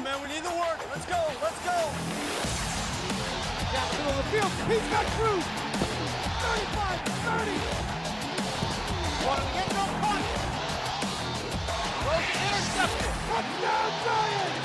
on, man. We need the work. Let's go. Let's go. Down the middle of the field. He's got Cruz. 35, 30. One of the end zone punt. Throws it intercepted. Touchdown, Giants!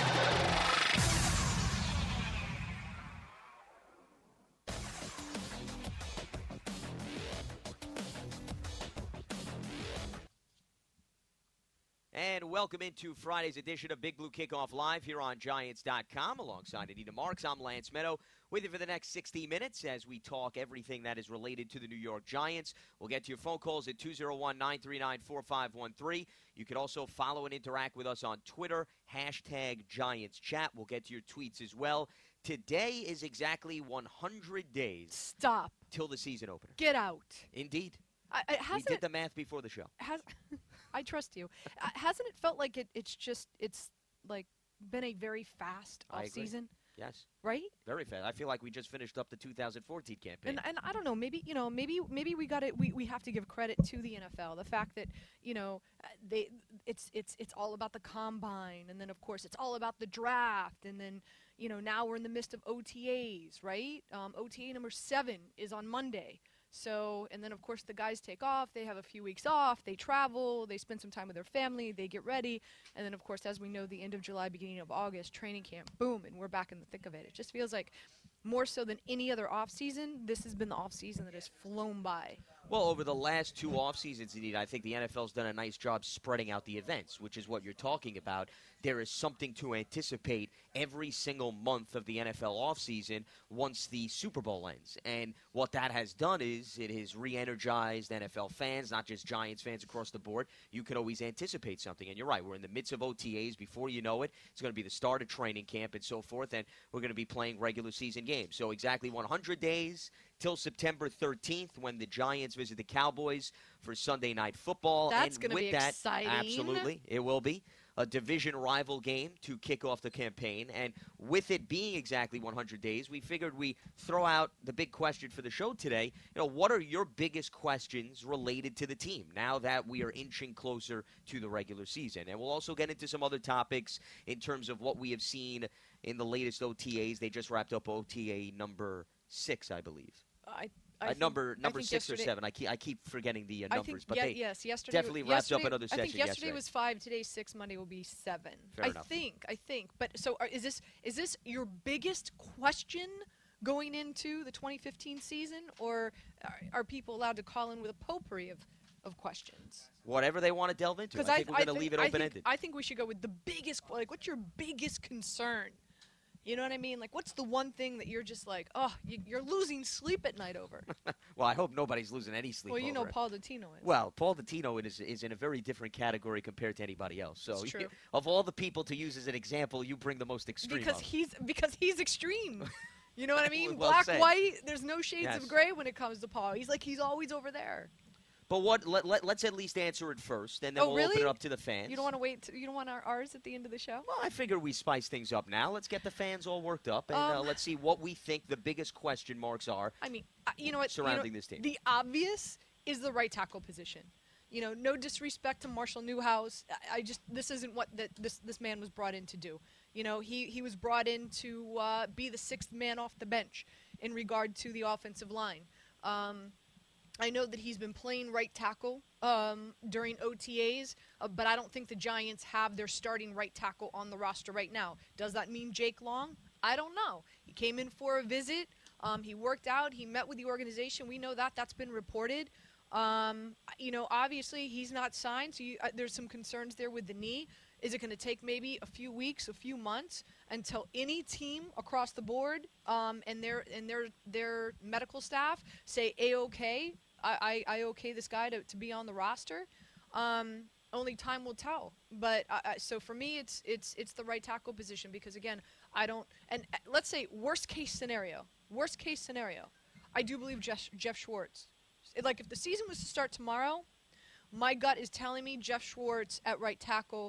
And welcome into Friday's edition of Big Blue Kickoff Live here on Giants.com. Alongside Anita Marks, I'm Lance Meadow with you for the next 60 minutes as we talk everything that is related to the New York Giants. We'll get to your phone calls at 201-939-4513. You can also follow and interact with us on Twitter, #GiantsChat. We'll get to your tweets as well. Today is exactly 100 days. Stop. Till the season opener. Get out. Indeed. We did the math before the show. I trust you. Hasn't it felt like it's like been a very fast off season? Yes. Right? Very fast. I feel like we just finished up the 2014 campaign. And I don't know, maybe we got it. We have to give credit to the NFL. The fact that it's all about the combine, and then of course it's all about the draft, and then now we're in the midst of OTAs, right? OTA number 7 is on Monday. So, and then of course the guys take off, they have a few weeks off, they travel, they spend some time with their family, they get ready, and then of course, as we know, the end of July, beginning of August, training camp, boom, and we're back in the thick of it. It just feels like more so than any other offseason, this has been the offseason that has flown by. Well, over the last 2 off seasons, indeed, I think the NFL's done a nice job spreading out the events, which is what you're talking about. There is something to anticipate every single month of the NFL offseason once the Super Bowl ends. And what that has done is it has re-energized NFL fans, not just Giants fans across the board. You can always anticipate something. And you're right, we're in the midst of OTAs. Before you know it, it's going to be the start of training camp and so forth, and we're going to be playing regular season games. So exactly 100 days till September 13th when the Giants visit the Cowboys for Sunday Night Football. That's going to be exciting. Absolutely, it will be a division rival game to kick off the campaign. And with it being exactly 100 days, we figured we throw out the big question for the show today. What are your biggest questions related to the team now that we are inching closer to the regular season? And we'll also get into some other topics in terms of what we have seen in the latest OTAs. They just wrapped up OTA number 6, I believe. Number 6 or 7. I keep forgetting the numbers, but they yesterday definitely wrapped up another session. I think yesterday was 5. Today's 6. Monday will be 7. Fair enough. I think. But so is this your biggest question going into the 2015 season, or are people allowed to call in with a potpourri of questions? Whatever they want to delve into. I think we're going to leave it open-ended. I think we should go with the biggest. Like, what's your biggest concern? You know what I mean? Like, what's the one thing that you're just like, you're losing sleep at night over? Well, I hope nobody's losing any sleep over. Well, Paul Dottino is. Well, Paul Dottino is in a very different category compared to anybody else. So, it's true. Of all the people to use as an example, you bring the most extreme. Because he's extreme. You know what I mean? Well Black, said. white. There's no shades of gray when it comes to Paul. He's always over there. But let's at least answer it first, and then we'll really? open it up to the fans. You don't want to wait? You don't want ours at the end of the show? Well, I figure we spice things up now. Let's get the fans all worked up, and let's see what we think the biggest question marks are. I mean, you know what? Surrounding this team. The obvious is the right tackle position. No disrespect to Marshall Newhouse. This isn't what this man was brought in to do. He was brought in to be the 6th man off the bench in regard to the offensive line. I know that he's been playing right tackle during OTAs, but I don't think the Giants have their starting right tackle on the roster right now. Does that mean Jake Long? I don't know. He came in for a visit. He worked out. He met with the organization. We know that. That's been reported. Obviously he's not signed, so there's some concerns there with the knee. Is it going to take maybe a few weeks, a few months until any team across the board and their medical staff say A-OK? I okay this guy to be on the roster. Only time will tell. But so for me, it's the right tackle position because again, I don't. And let's say worst case scenario. I do believe Jeff Schwartz. Like if the season was to start tomorrow, my gut is telling me Jeff Schwartz at right tackle.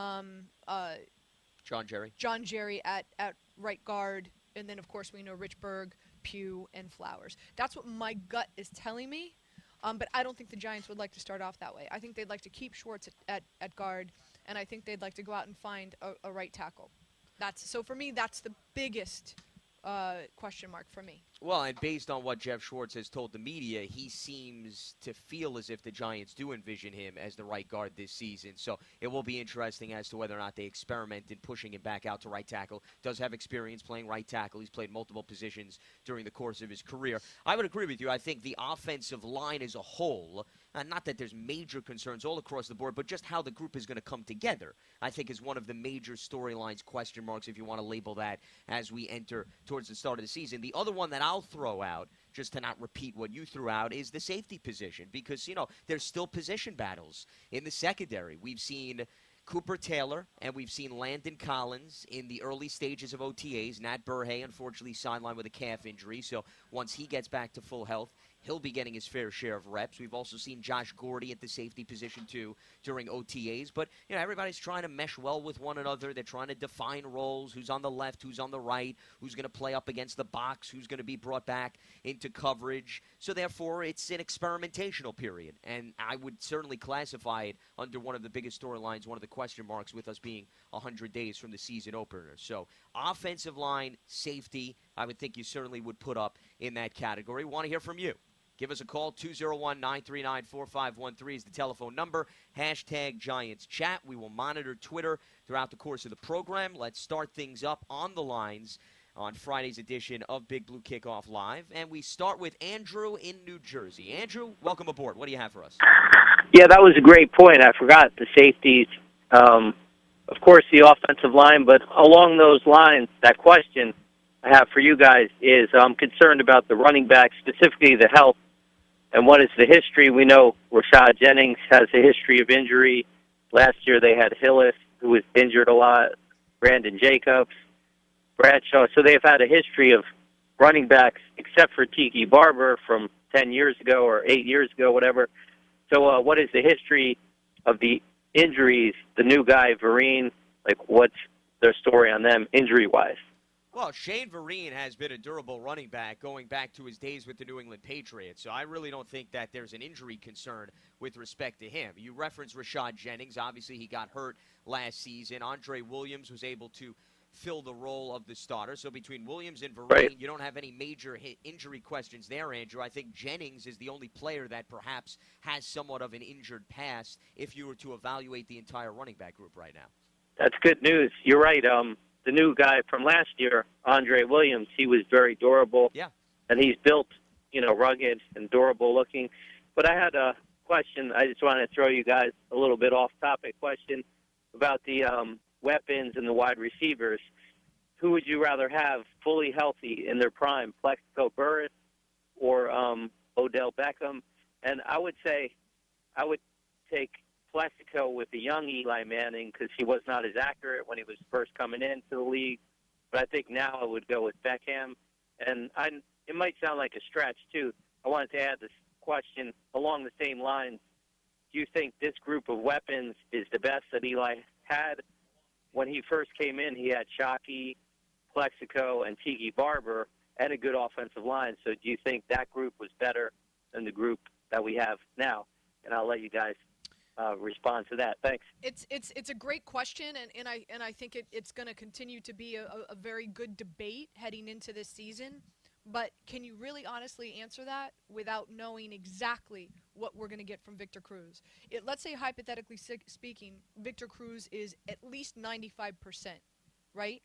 John Jerry at right guard, and then of course we know Rich Berg, Pugh, and Flowers. That's what my gut is telling me. But I don't think the Giants would like to start off that way. I think they'd like to keep Schwartz at guard, and I think they'd like to go out and find a right tackle. So for me, that's the biggest question mark for me. Well, and based on what Jeff Schwartz has told the media, he seems to feel as if the Giants do envision him as the right guard this season. So it will be interesting as to whether or not they experiment in pushing him back out to right tackle. Does have experience playing right tackle. He's played multiple positions during the course of his career. I would agree with you. I think the offensive line as a whole, not that there's major concerns all across the board, but just how the group is going to come together, I think is one of the major storylines, question marks, if you want to label that, as we enter towards the start of the season. The other one that I'll throw out, just to not repeat what you threw out, is the safety position, because, there's still position battles in the secondary. We've seen Cooper Taylor and we've seen Landon Collins in the early stages of OTAs. Nat Burhay, unfortunately, sidelined with a calf injury, so once he gets back to full health, he'll be getting his fair share of reps. We've also seen Josh Gordy at the safety position, too, during OTAs. But, everybody's trying to mesh well with one another. They're trying to define roles, who's on the left, who's on the right, who's going to play up against the box, who's going to be brought back into coverage. So, therefore, it's an experimentational period. And I would certainly classify it under one of the biggest storylines, one of the question marks, with us being 100 days from the season opener. So, offensive line, safety, I would think you certainly would put up in that category. Want to hear from you. Give us a call. 201-939-4513 is the telephone number. Hashtag Giants Chat. We will monitor Twitter throughout the course of the program. Let's start things up on the lines on Friday's edition of Big Blue Kickoff Live. And we start with Andrew in New Jersey. Andrew, welcome aboard. What do you have for us? Yeah, that was a great point. I forgot the safeties. Of course, the offensive line. But along those lines, that question I have for you guys is I'm concerned about the running backs, specifically the health. And what is the history? We know Rashad Jennings has a history of injury. Last year they had Hillis, who was injured a lot, Brandon Jacobs, Bradshaw. So they've had a history of running backs, except for Tiki Barber from 10 years ago or 8 years ago, whatever. So what is the history of the injuries? The new guy, Vereen, what's their story on them injury-wise? Well, Shane Vereen has been a durable running back going back to his days with the New England Patriots, so I really don't think that there's an injury concern with respect to him. You referenced Rashad Jennings. Obviously, he got hurt last season. Andre Williams was able to fill the role of the starter. So between Williams and Vereen, right, you don't have any major injury questions there, Andrew. I think Jennings is the only player that perhaps has somewhat of an injured past if you were to evaluate the entire running back group right now. That's good news. You're right. The new guy from last year, Andre Williams, he was very durable. Yeah. And he's built, rugged and durable looking. But I had a question. I just want to throw you guys a little bit off-topic question about the weapons and the wide receivers. Who would you rather have fully healthy in their prime, Plexico Burress or Odell Beckham? And I would say I would take Plexico with the young Eli Manning because he was not as accurate when he was first coming into the league. But I think now I would go with Beckham. And it might sound like a stretch, too. I wanted to add this question along the same lines. Do you think this group of weapons is the best that Eli had? When he first came in, he had Shockey, Plexico, and Tiki Barber, and a good offensive line. So do you think that group was better than the group that we have now? And I'll let you guys respond to that. Thanks. It's a great question, and I think it's going to continue to be a very good debate heading into this season. But can you really honestly answer that without knowing exactly what we're going to get from Victor Cruz? Let's say, hypothetically speaking, Victor Cruz is at least 95%, right?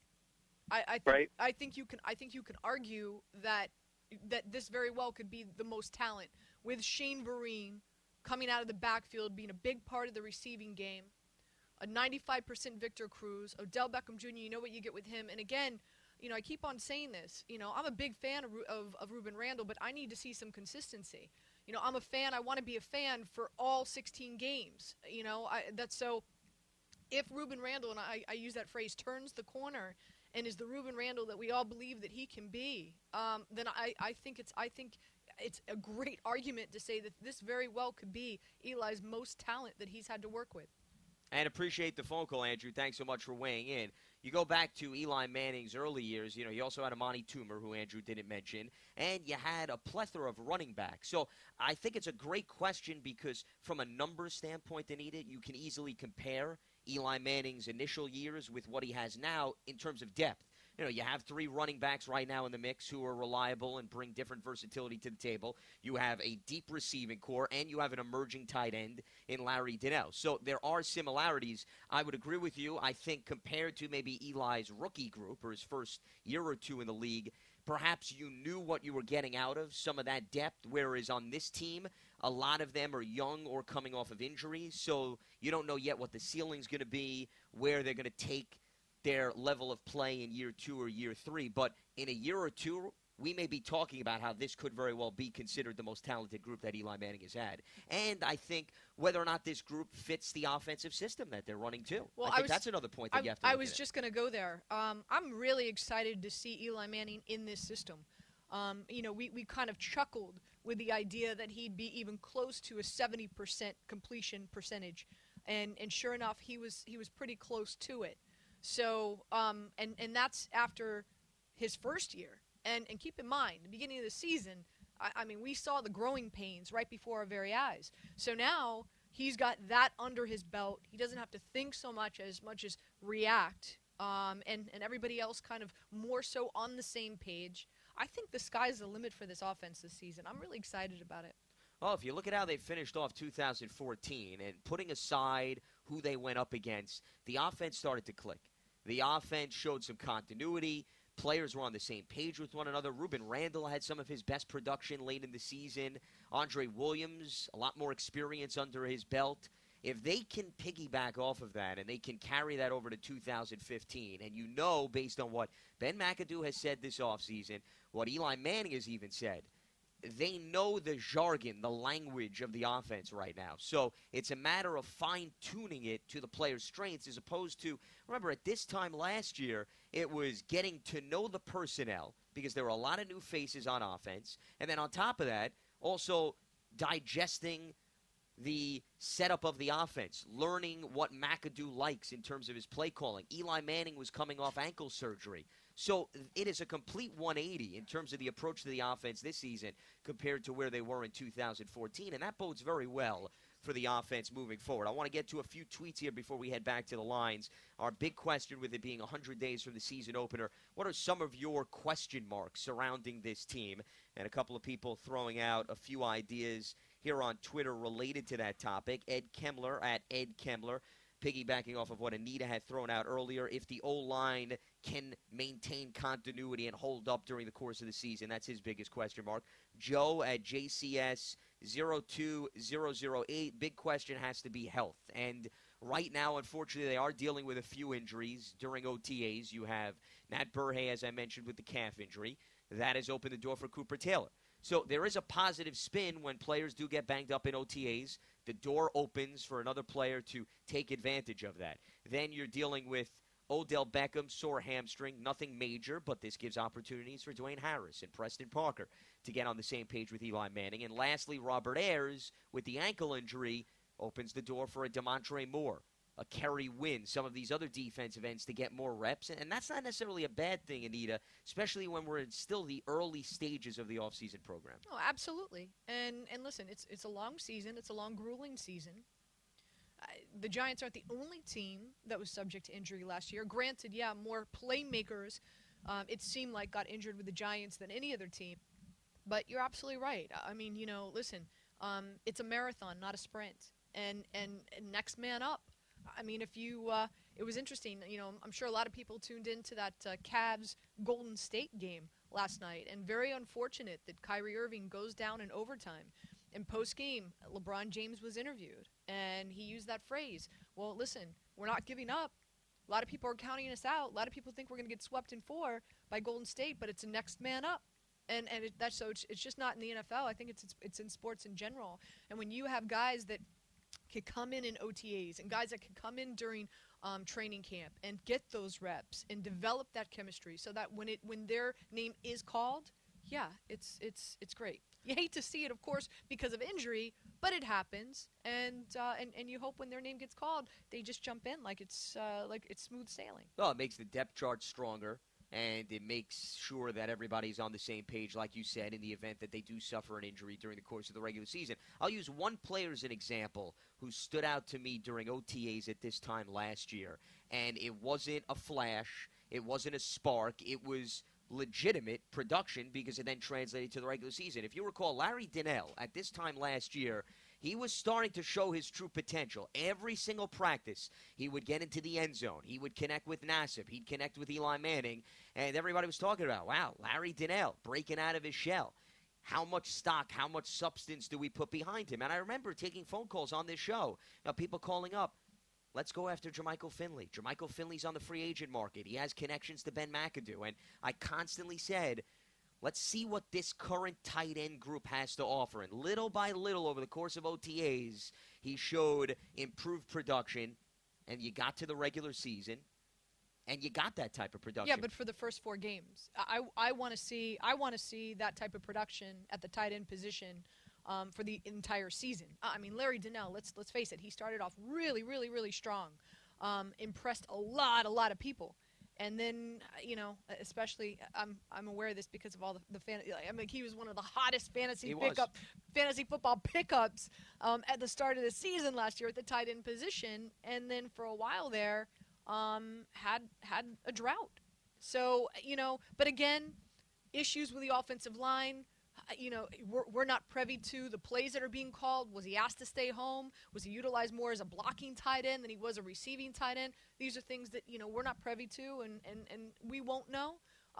I think you can argue that this very well could be the most talent, with Shane Vereen coming out of the backfield, being a big part of the receiving game, a 95% Victor Cruz, Odell Beckham Jr., you know what you get with him. And again, I keep on saying this. I'm a big fan of Ruben Randle, but I need to see some consistency. I'm a fan. I want to be a fan for all 16 games. That's so. If Ruben Randle, and I use that phrase, turns the corner and is the Ruben Randle that we all believe that he can be, then I think it's a great argument to say that this very well could be Eli's most talent that he's had to work with. And appreciate the phone call, Andrew. Thanks so much for weighing in. You go back to Eli Manning's early years, you also had Amani Toomer, who Andrew didn't mention, and you had a plethora of running backs. So I think it's a great question because from a numbers standpoint, Anita, you can easily compare Eli Manning's initial years with what he has now in terms of depth. You have 3 running backs right now in the mix who are reliable and bring different versatility to the table. You have a deep receiving core, and you have an emerging tight end in Larry Donnell. So there are similarities. I would agree with you. I think compared to maybe Eli's rookie group or his first year or two in the league, perhaps you knew what you were getting out of some of that depth, whereas on this team, a lot of them are young or coming off of injuries, so you don't know yet what the ceiling's going to be, where they're going to take their level of play in year 2 or year 3. But in a year or two, we may be talking about how this could very well be considered the most talented group that Eli Manning has had. And I think whether or not this group fits the offensive system that they're running too. Well, I think that's another point that you have to look I was just going to go there. I'm really excited to see Eli Manning in this system. We kind of chuckled with the idea that he'd be even close to a 70% completion percentage. And sure enough, he was pretty close to it. So, and that's after his first year. And keep in mind, the beginning of the season, I mean, we saw the growing pains right before our very eyes. So now he's got that under his belt. He doesn't have to think so much as react. And everybody else kind of more so on the same page. I think the sky's the limit for this offense this season. I'm really excited about it. Well, if you look at how they finished off 2014 and putting aside who they went up against, the offense started to click. The offense showed some continuity. Players were on the same page with one another. Ruben Randall had some of his best production late in the season. Andre Williams, a lot more experience under his belt. If they can piggyback off of that and they can carry that over to 2015, and based on what Ben McAdoo has said this offseason, what Eli Manning has even said, they know the jargon, the language of the offense right now. So it's a matter of fine-tuning it to the player's strengths as opposed to, remember, at this time last year, it was getting to know the personnel because there were a lot of new faces on offense. And then on top of that, also digesting the setup of the offense, learning what McAdoo likes in terms of his play calling. Eli Manning was coming off ankle surgery. So it is a complete 180 in terms of the approach to the offense this season compared to where they were in 2014, and that bodes very well for the offense moving forward. I want to get to a few tweets here before we head back to the lines. Our big question with it being 100 days from the season opener, what are some of your question marks surrounding this team? And a couple of people throwing out a few ideas here on Twitter related to that topic. Ed Kemler at Ed Kemler, piggybacking off of what Anita had thrown out earlier, if the O-line can maintain continuity and hold up during the course of the season, that's his biggest question mark. Joe at JCS 02008, big question has to be health. And right now, unfortunately, they are dealing with a few injuries during OTAs. You have Nat Burhay, as I mentioned, with the calf injury. That has opened the door for Cooper Taylor. So there is a positive spin when players do get banged up in OTAs. The door opens for another player to take advantage of that. Then you're dealing with Odell Beckham, sore hamstring, nothing major, but this gives opportunities for Dwayne Harris and Preston Parker to get on the same page with Eli Manning. And lastly, Robert Ayers, with the ankle injury, opens the door for a Demontre Moore, a Kerry Wynn, some of these other defensive ends to get more reps. And that's not necessarily a bad thing, Anita, especially when we're in still the early stages of the offseason program. Oh, absolutely. And listen, it's a long season. It's a long, grueling season. The Giants aren't the only team that was subject to injury last year. Granted, yeah, more playmakers, it seemed like, got injured with the Giants than any other team. But you're absolutely right. I mean, listen, it's a marathon, not a sprint. And next man up. I mean, if you it was interesting. I'm sure a lot of people tuned into that Cavs Golden State game last night. And very unfortunate that Kyrie Irving goes down in overtime. In post-game, LeBron James was interviewed, and he used that phrase, well, listen, we're not giving up. A lot of people are counting us out. A lot of people think we're going to get swept in 4 by Golden State, but it's a next man up. And it's just not in the NFL. I think it's in sports in general. And when you have guys that can come in OTAs and guys that can come in during training camp and get those reps and develop that chemistry so that when their name is called, yeah, it's great. You hate to see it, of course, because of injury, but it happens, and you hope when their name gets called, they just jump in like it's smooth sailing. Well, it makes the depth chart stronger, and it makes sure that everybody's on the same page, like you said, in the event that they do suffer an injury during the course of the regular season. I'll use one player as an example who stood out to me during OTAs at this time last year, and it wasn't a flash, it wasn't a spark, it was legitimate production because it then translated to the regular season. If you recall, Larry Donnell, at this time last year, he was starting to show his true potential. Every single practice, he would get into the end zone. He would connect with Nassib. He'd connect with Eli Manning. And everybody was talking about, wow, Larry Donnell breaking out of his shell. How much stock, how much substance do we put behind him? And I remember taking phone calls on this show, people calling up, let's go after Jermichael Finley. Jermichael Finley's on the free agent market. He has connections to Ben McAdoo. And I constantly said, let's see what this current tight end group has to offer. And little by little over the course of OTAs, he showed improved production, and you got to the regular season, and you got that type of production. Yeah, but for the first 4 games, I want to see that type of production at the tight end position for the entire season. I mean, Larry Donnell, let's face it, he started off really, really, really strong, impressed a lot of people. And then, especially, I'm aware of this because of all the fantasy. I mean, he was one of the hottest fantasy football pickups at the start of the season last year at the tight end position, and then for a while there, had a drought. So but again, issues with the offensive line. We're not privy to the plays that are being called. Was he asked to stay home? Was he utilized more as a blocking tight end than he was a receiving tight end? These are things that we're not privy to, and we won't know.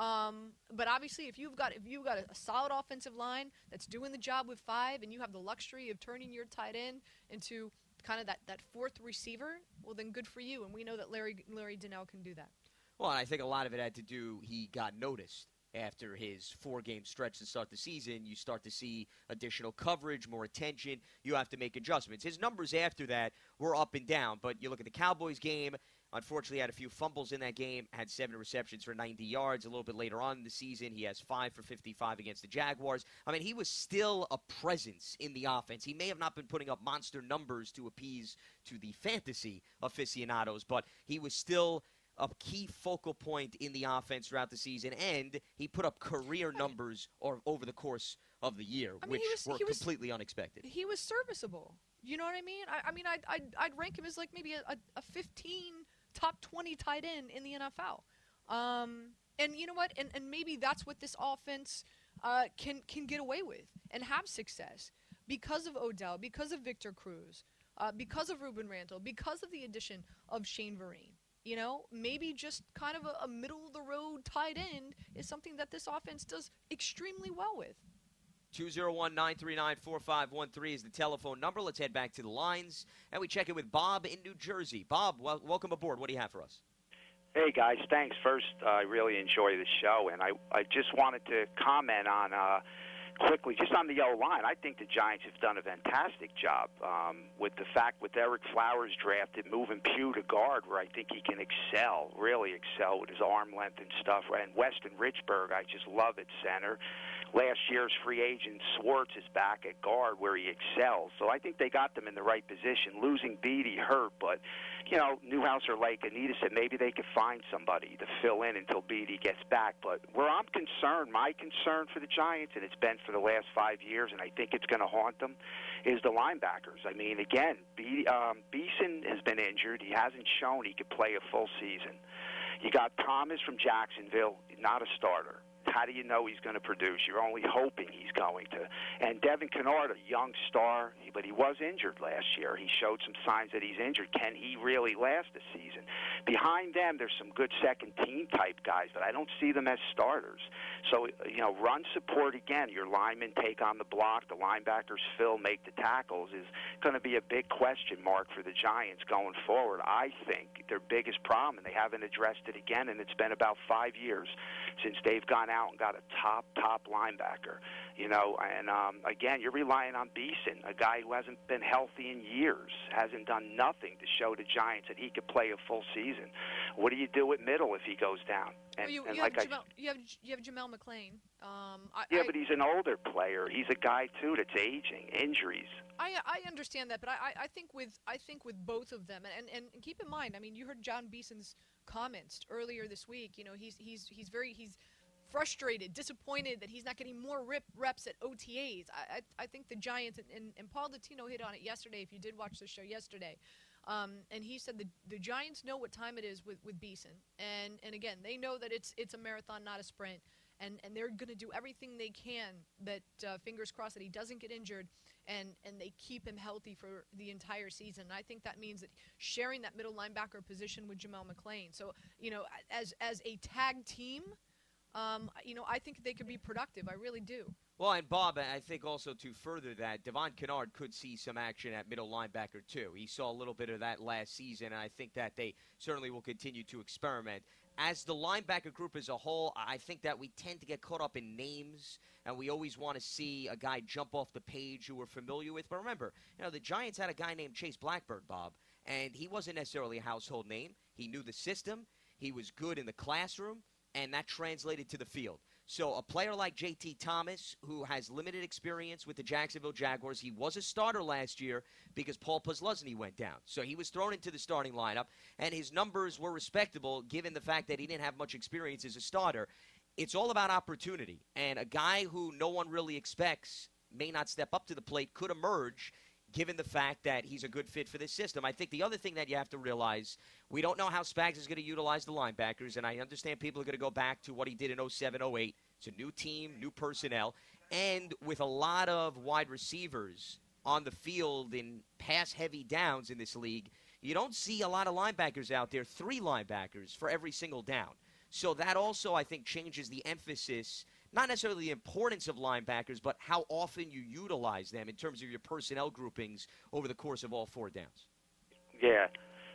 But obviously, if you've got a solid offensive line that's doing the job with 5, and you have the luxury of turning your tight end into kind of that 4th receiver, well, then good for you. And we know that Larry Donnell can do that. Well, I think a lot of it had to do, he got noticed. After his 4-game stretch to start the season, you start to see additional coverage, more attention. You have to make adjustments. His numbers after that were up and down, but you look at the Cowboys game, unfortunately had a few fumbles in that game, had 7 receptions for 90 yards. A little bit later on in the season, he has 5 for 55 against the Jaguars. I mean, he was still a presence in the offense. He may have not been putting up monster numbers to appease to the fantasy aficionados, but he was still a key focal point in the offense throughout the season, and he put up career numbers over the course of the year, which were completely unexpected. He was serviceable. You know what I mean? I'd rank him as like maybe a 15 top 20 tight end in the NFL. And you know what? And maybe that's what this offense can get away with and have success because of Odell, because of Victor Cruz, because of Ruben Randle, because of the addition of Shane Vereen. Maybe just kind of a middle-of-the-road tight end is something that this offense does extremely well with. 201-939-4513 is the telephone number. Let's head back to the lines, and we check in with Bob in New Jersey. Bob, welcome aboard. What do you have for us? Hey, guys. Thanks. First, I really enjoy the show, and I just wanted to comment on quickly, just on the O-line, I think the Giants have done a fantastic job with the fact with Eric Flowers drafted, moving Pugh to guard, where I think he can really excel with his arm length and stuff. And Weston Richburg, I just love at center. Last year's free agent Swartz is back at guard where he excels. So I think they got them in the right position. Losing Beatty hurt, but, Newhouse or Lake Anita said maybe they could find somebody to fill in until Beatty gets back. But where I'm concerned, my concern for the Giants, and it's been for the last 5 years, and I think it's going to haunt them, is the linebackers. I mean, again, Beeson has been injured. He hasn't shown he could play a full season. You got Thomas from Jacksonville, not a starter. How do you know he's going to produce? You're only hoping he's going to. And Devin Kennard, a young star, but he was injured last year. He showed some signs that he's injured. Can he really last a season? Behind them, there's some good second-team type guys, but I don't see them as starters. So, run support again. Your linemen take on the block. The linebackers make the tackles is going to be a big question mark for the Giants going forward. I think their biggest problem, and they haven't addressed it again, and it's been about 5 years since they've gone out and got a top linebacker. And again, you're relying on Beeson, a guy who hasn't been healthy in years, hasn't done nothing to show the Giants that he could play a full season. What do you do at middle if he goes down? And, you like have Jamel McLean. But he's an older player. He's a guy too that's aging, injuries. I understand that, but I think with both of them, and keep in mind, I mean, you heard John Beeson's comments earlier this week. You know, he's frustrated, disappointed that he's not getting more reps at OTAs. I think the Giants, and Paul Dottino hit on it yesterday, if you did watch the show yesterday, and he said the Giants know what time it is with Beeson. And again, they know that it's a marathon, not a sprint, and they're going to do everything they can that, fingers crossed, that he doesn't get injured, and they keep him healthy for the entire season. And I think that means that sharing that middle linebacker position with Jamel McLean. So, you know, as a tag team, you know, I think they could be productive. I really do. Well, and Bob, I think also to further that, Devon Kennard could see some action at middle linebacker too. He saw a little bit of that last season, and I think that they certainly will continue to experiment. As the linebacker group as a whole, I think that we tend to get caught up in names, and we always want to see a guy jump off the page who we're familiar with. But remember, you know, the Giants had a guy named Chase Blackburn, Bob, and he wasn't necessarily a household name. He knew the system. He was good in the classroom, and that translated to the field. So a player like J.T. Thomas, who has limited experience with the Jacksonville Jaguars, he was a starter last year because Paul Posluszny went down. So he was thrown into the starting lineup, and his numbers were respectable given the fact that he didn't have much experience as a starter. It's all about opportunity, and a guy who no one really expects may not step up to the plate could emerge given the fact that he's a good fit for this system. I think the other thing that you have to realize, we don't know how Spags is going to utilize the linebackers, and I understand people are going to go back to what he did in 07-08. It's a new team, new personnel, and with a lot of wide receivers on the field in pass-heavy downs in this league, you don't see a lot of linebackers out there, 3 linebackers for every single down. So that also, I think, changes the emphasis, not necessarily the importance of linebackers, but how often you utilize them in terms of your personnel groupings over the course of all 4 downs. Yeah.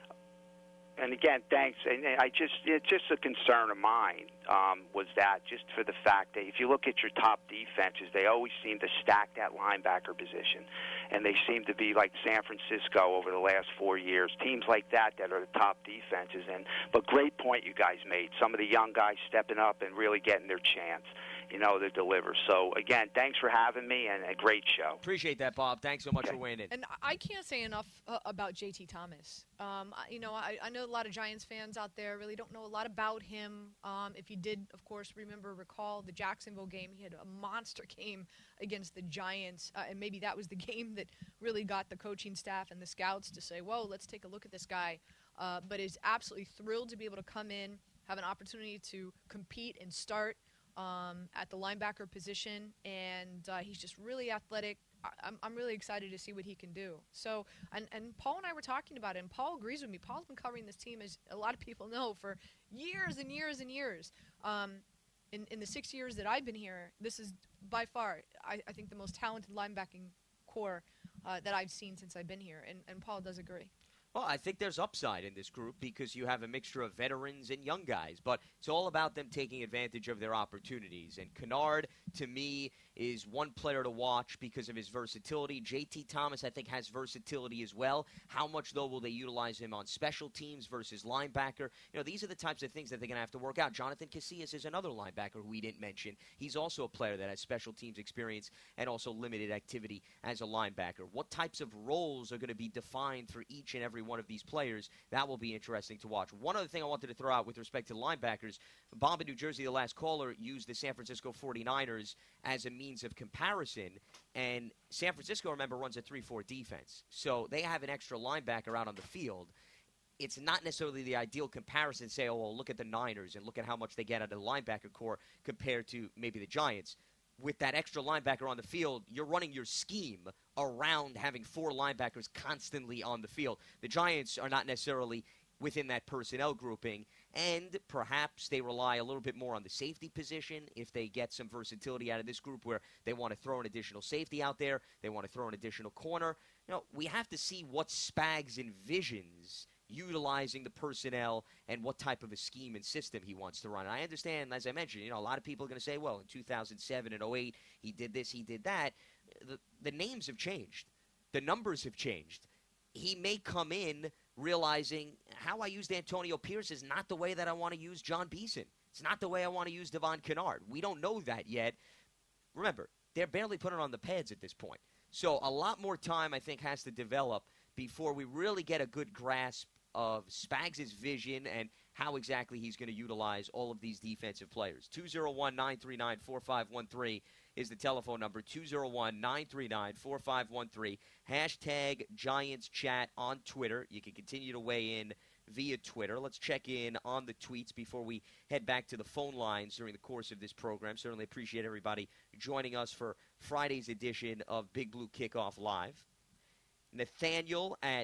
And again, thanks. And it's just a concern of mine was that just for the fact that if you look at your top defenses, they always seem to stack that linebacker position, and they seem to be like San Francisco over the last 4 years. Teams like that are the top defenses. But great point you guys made. Some of the young guys stepping up and really getting their chance, you know, to deliver. So, again, thanks for having me, and a great show. Appreciate that, Bob. Thanks so much for weighing in. And I can't say enough about J.T. Thomas. You know, I know a lot of Giants fans out there really don't know a lot about him. If you did, of course, recall the Jacksonville game, he had a monster game against the Giants, and maybe that was the game that really got the coaching staff and the scouts to say, whoa, let's take a look at this guy. But is absolutely thrilled to be able to come in, have an opportunity to compete and start at the linebacker position, and he's just really athletic. I'm really excited to see what he can do. So, and Paul and I were talking about it, and Paul agrees with me. Paul's been covering this team, as a lot of people know, for years and years and years. In the 6 years that I've been here, this is by far, I think, the most talented linebacking core that I've seen since I've been here, and Paul does agree. Well, I think there's upside in this group because you have a mixture of veterans and young guys, but it's all about them taking advantage of their opportunities. And Kennard, to me, is one player to watch because of his versatility. J.T. Thomas, I think, has versatility as well. How much, though, will they utilize him on special teams versus linebacker? You know, these are the types of things that they're going to have to work out. Jonathan Casillas is another linebacker who we didn't mention. He's also a player that has special teams experience and also limited activity as a linebacker. What types of roles are going to be defined for each and every one of these players? That will be interesting to watch. One other thing I wanted to throw out with respect to linebackers, Bob in New Jersey, the last caller, used the San Francisco 49ers as a means of comparison, and San Francisco, remember, runs a 3-4 defense, so they have an extra linebacker out on the field. It's not necessarily the ideal comparison to say, oh, well, look at the Niners and look at how much they get out of the linebacker core compared to maybe the Giants. With that extra linebacker on the field, you're running your scheme around having 4 linebackers constantly on the field. The Giants are not necessarily within that personnel grouping, and perhaps they rely a little bit more on the safety position if they get some versatility out of this group where they want to throw an additional safety out there, they want to throw an additional corner. You know, we have to see what Spags envisions utilizing the personnel and what type of a scheme and system he wants to run. And I understand, as I mentioned, you know, a lot of people are going to say, well, in 2007 and 08, he did this, he did that. The names have changed. The numbers have changed. He may come in realizing how I used Antonio Pierce is not the way that I want to use John Beeson. It's not the way I want to use Devon Kennard. We don't know that yet. Remember, they're barely putting on the pads at this point. So a lot more time, I think, has to develop before we really get a good grasp of Spags' vision and how exactly he's going to utilize all of these defensive players. 201-939-4513 is the telephone number, 201-939-4513. Hashtag Giants Chat on Twitter. You can continue to weigh in via Twitter. Let's check in on the tweets before we head back to the phone lines during the course of this program. Certainly appreciate everybody joining us for Friday's edition of Big Blue Kickoff Live. Nathaniel at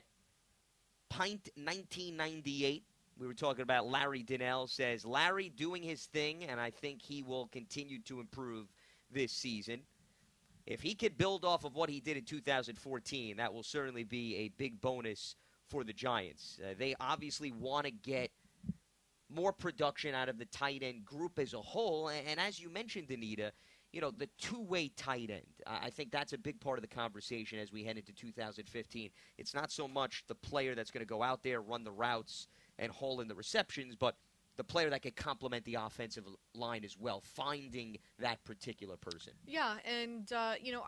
Pint 1998. We were talking about Larry Donnell, says, Larry doing his thing, and I think he will continue to improve this season. If he could build off of what he did in 2014, that will certainly be a big bonus for the Giants. They obviously want to get more production out of the tight end group as a whole, and as you mentioned, Anita, you know, the two-way tight end. I think that's a big part of the conversation as we head into 2015. It's not so much the player that's going to go out there, run the routes, and haul in the receptions, but the player that could complement the offensive line as well, finding that particular person. Yeah, and, you know,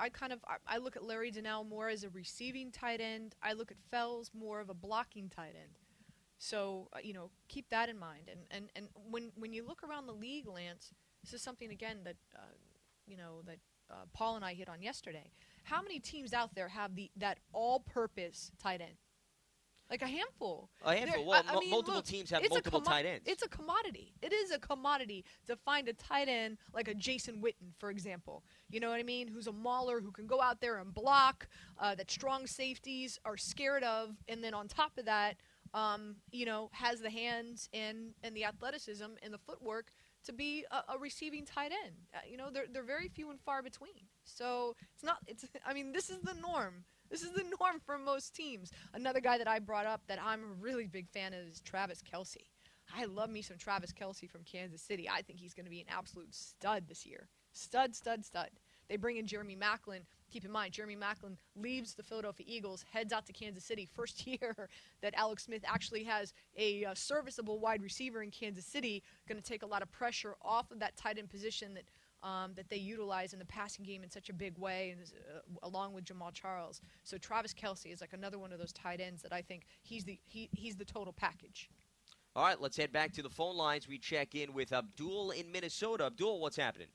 I look at Larry Donnell more as a receiving tight end. I look at Fells more of a blocking tight end. So, you know, keep that in mind. And when you look around the league, Lance, this is something, again, that, you know, that Paul and I hit on yesterday. How many teams out there have that all-purpose tight end? Like a handful. A handful. Well, multiple teams have multiple tight ends. It's a commodity. It is a commodity to find a tight end like a Jason Witten, for example. You know what I mean? Who's a mauler, who can go out there and block, that strong safeties are scared of, and then on top of that, you know, has the hands and the athleticism and the footwork to be a receiving tight end. You know, they're very few and far between. So I mean, this is the norm. This is the norm for most teams. Another guy that I brought up that I'm a really big fan of is Travis Kelce. I love me some Travis Kelce from Kansas City. I think he's going to be an absolute stud this year. Stud, stud, stud. They bring in Jeremy Maclin. Keep in mind, Jeremy Maclin leaves the Philadelphia Eagles, heads out to Kansas City. First year that Alex Smith actually has a serviceable wide receiver in Kansas City. Going to take a lot of pressure off of that tight end position that they utilize in the passing game in such a big way, and along with Jamal Charles. So Travis Kelce is like another one of those tight ends that I think he's the total package. All right, let's head back to the phone lines. We check in with Abdul in Minnesota. Abdul, what's happening?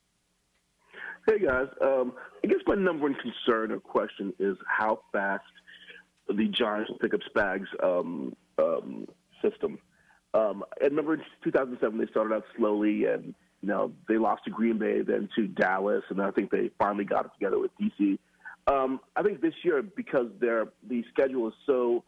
Hey, guys. I guess my number one concern or question is how fast the Giants will pick up Spags' system. I remember in 2007 they started out slowly, and you know, they lost to Green Bay, then to Dallas, and I think they finally got it together with DC. I think this year, because the schedule is so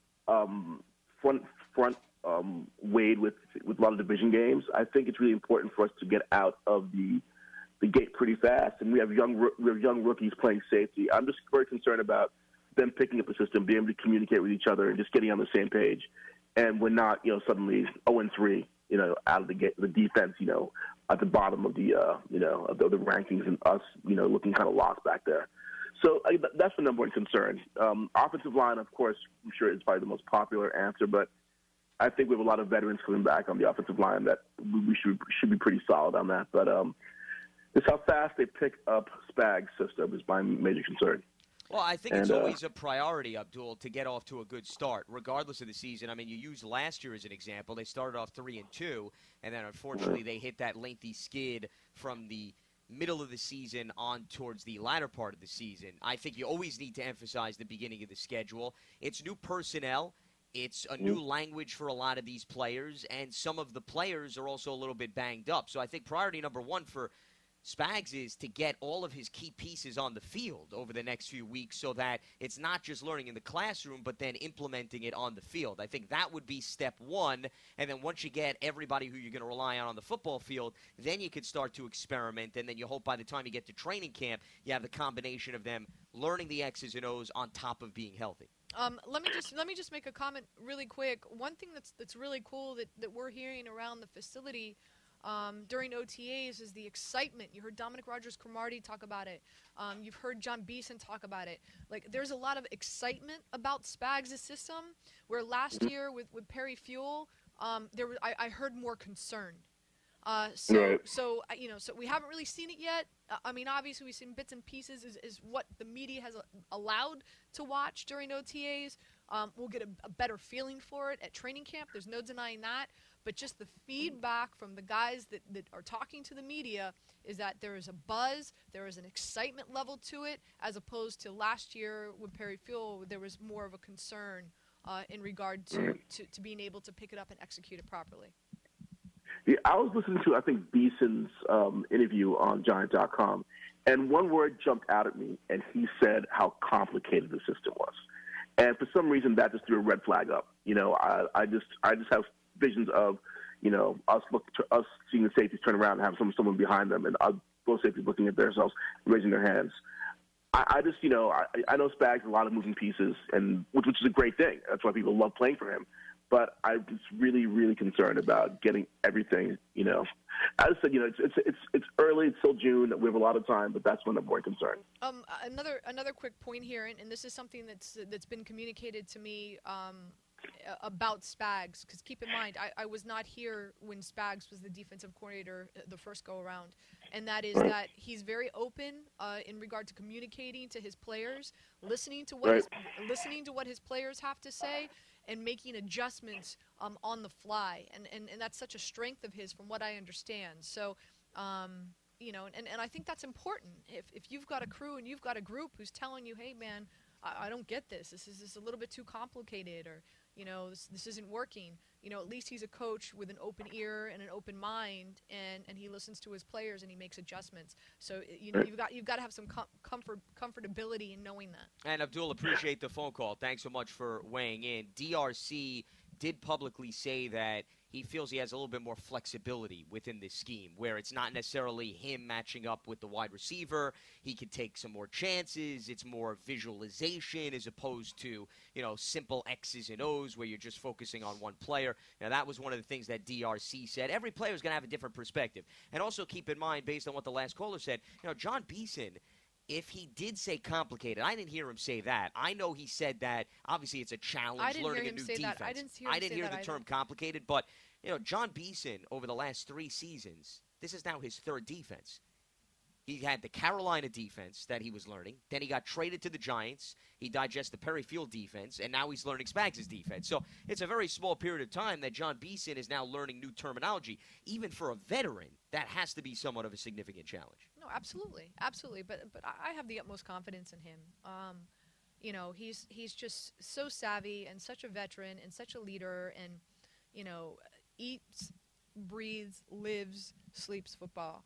front weighed with a lot of division games, I think it's really important for us to get out of the gate pretty fast. And we have young rookies playing safety. I'm just very concerned about them picking up the system, being able to communicate with each other, and just getting on the same page. And we're not, you know, suddenly 0-3. You know, out of the defense, you know, at the bottom of the, you know, of the rankings, and us, you know, looking kind of lost back there. So that's the number one concern. Offensive line, of course, I'm sure is probably the most popular answer, but I think we have a lot of veterans coming back on the offensive line that we should be pretty solid on that. But just how fast they pick up Spags' system is my major concern. Well, I think it's always a priority, Abdul, to get off to a good start, regardless of the season. I mean, you used last year as an example. They started off 3-2, and then unfortunately they hit that lengthy skid from the middle of the season on towards the latter part of the season. I think you always need to emphasize the beginning of the schedule. It's new personnel. It's a new language for a lot of these players, and some of the players are also a little bit banged up. So I think priority number one for Spags is to get all of his key pieces on the field over the next few weeks so that it's not just learning in the classroom but then implementing it on the field. I think that would be step one, and then once you get everybody who you're going to rely on the football field, then you could start to experiment, and then you hope by the time you get to training camp you have the combination of them learning the X's and O's on top of being healthy. Let me just make a comment really quick. One thing that's really cool that we're hearing around the facility during OTAs is the excitement. You heard Dominic Rodgers-Cromartie talk about it. You've heard John Beeson talk about it. Like, there's a lot of excitement about Spags' system, where last year with Perry Fuel, I heard more concern. So we haven't really seen it yet. I mean, obviously we've seen bits and pieces is what the media has allowed to watch during OTAs. We'll get a better feeling for it at training camp. There's no denying that. But just the feedback from the guys that are talking to the media is that there is a buzz, there is an excitement level to it, as opposed to last year with Perry Fuel, there was more of a concern in regard to being able to pick it up and execute it properly. Yeah, I was listening to, I think, Beeson's interview on Giant.com, and one word jumped out at me, and he said how complicated the system was. And for some reason, that just threw a red flag up. You know, I just have visions of, you know, us seeing the safeties turn around and have someone behind them, and both safeties looking at themselves, raising their hands. I just, you know, I know Spags has a lot of moving pieces, and which is a great thing. That's why people love playing for him. But I'm just really, really concerned about getting everything, you know. As I said, you know, it's early, it's still June, we have a lot of time, but that's when I'm more concerned. Another quick point here, and this is something that's been communicated to me about Spags, because keep in mind, I was not here when Spags was the defensive coordinator the first go-around, and that is that he's very open in regard to communicating to his players, listening to what his players have to say, and making adjustments on the fly, and that's such a strength of his from what I understand. So, you know, and I think that's important. If you've got a crew and you've got a group who's telling you, hey, man, I don't get this. This is a little bit too complicated, or, you know, this isn't working. You know, at least he's a coach with an open ear and an open mind, and he listens to his players and he makes adjustments. So, you know, you've got to have some comfortability in knowing that. And Abdul, appreciate the phone call. Thanks so much for weighing in. DRC did publicly say that he feels he has a little bit more flexibility within this scheme, where it's not necessarily him matching up with the wide receiver. He can take some more chances. It's more visualization as opposed to, you know, simple X's and O's where you're just focusing on one player. Now, that was one of the things that DRC said. Every player is going to have a different perspective. And also keep in mind, based on what the last caller said, you know, John Beeson, if he did say complicated, I didn't hear him say that. I know he said that. Obviously, it's a challenge learning a new defense. I didn't hear the term complicated, but you know, John Beeson over the last 3 seasons, this is now his 3rd defense. He had the Carolina defense that he was learning. Then he got traded to the Giants. He digested the Perry Field defense, and now he's learning Spags' defense. So it's a very small period of time that John Beeson is now learning new terminology. Even for a veteran, that has to be somewhat of a significant challenge. No, absolutely. But I have the utmost confidence in him. You know, he's just so savvy and such a veteran and such a leader, and, you know, eats, breathes, lives, sleeps football.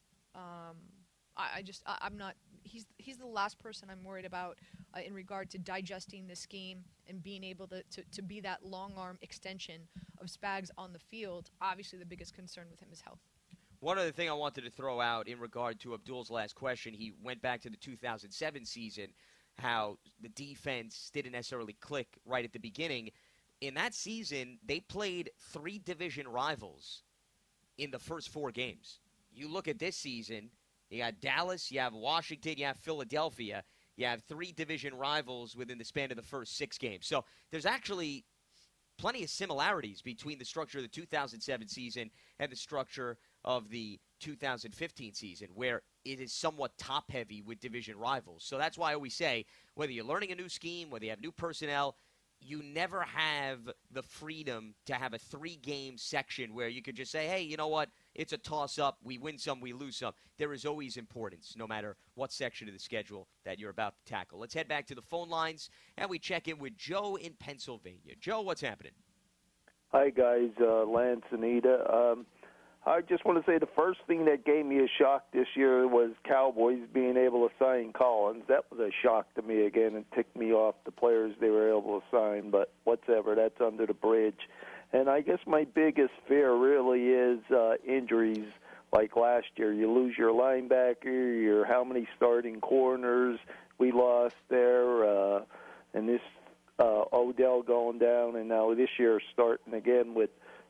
I'm not. He's the last person I'm worried about in regard to digesting this scheme and being able to be that long arm extension of Spags on the field. Obviously, the biggest concern with him is health. One other thing I wanted to throw out in regard to Abdul's last question, he went back to the 2007 season, how the defense didn't necessarily click right at the beginning. In that season, they played 3 division rivals in the first 4 games. You look at this season, you got Dallas, you have Washington, you have Philadelphia. You have 3 division rivals within the span of the first 6 games. So there's actually plenty of similarities between the structure of the 2007 season and the structure of the 2015 season, where it is somewhat top-heavy with division rivals. So that's why I always say, whether you're learning a new scheme, whether you have new personnel, you never have the freedom to have a 3-game section where you could just say, hey, you know what, it's a toss-up, we win some, we lose some. There is always importance, no matter what section of the schedule that you're about to tackle. Let's head back to the phone lines, and we check in with Joe in Pennsylvania. Joe, what's happening? Hi, guys, Lance and Ida. I just want to say the first thing that gave me a shock this year was Cowboys being able to sign Collins. That was a shock to me again and ticked me off the players they were able to sign, but whatever, that's under the bridge. And I guess my biggest fear really is injuries like last year. You lose your linebacker, your how many starting corners we lost there, and this Odell going down, and now this year starting again with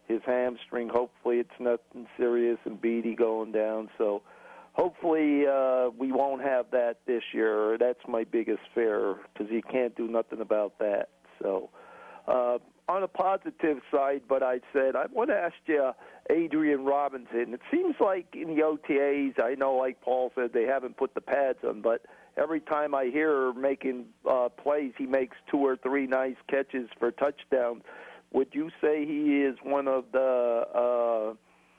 his hamstring. Hopefully it's nothing serious and Beatty going down. So hopefully we won't have that this year. That's my biggest fear because he can't do nothing about that. So on a positive side, but I want to ask you, Adrian Robinson. It seems like in the OTAs, I know, like Paul said, they haven't put the pads on, but every time I hear her making plays, he makes 2 or 3 nice catches for touchdowns. Would you say he is one of the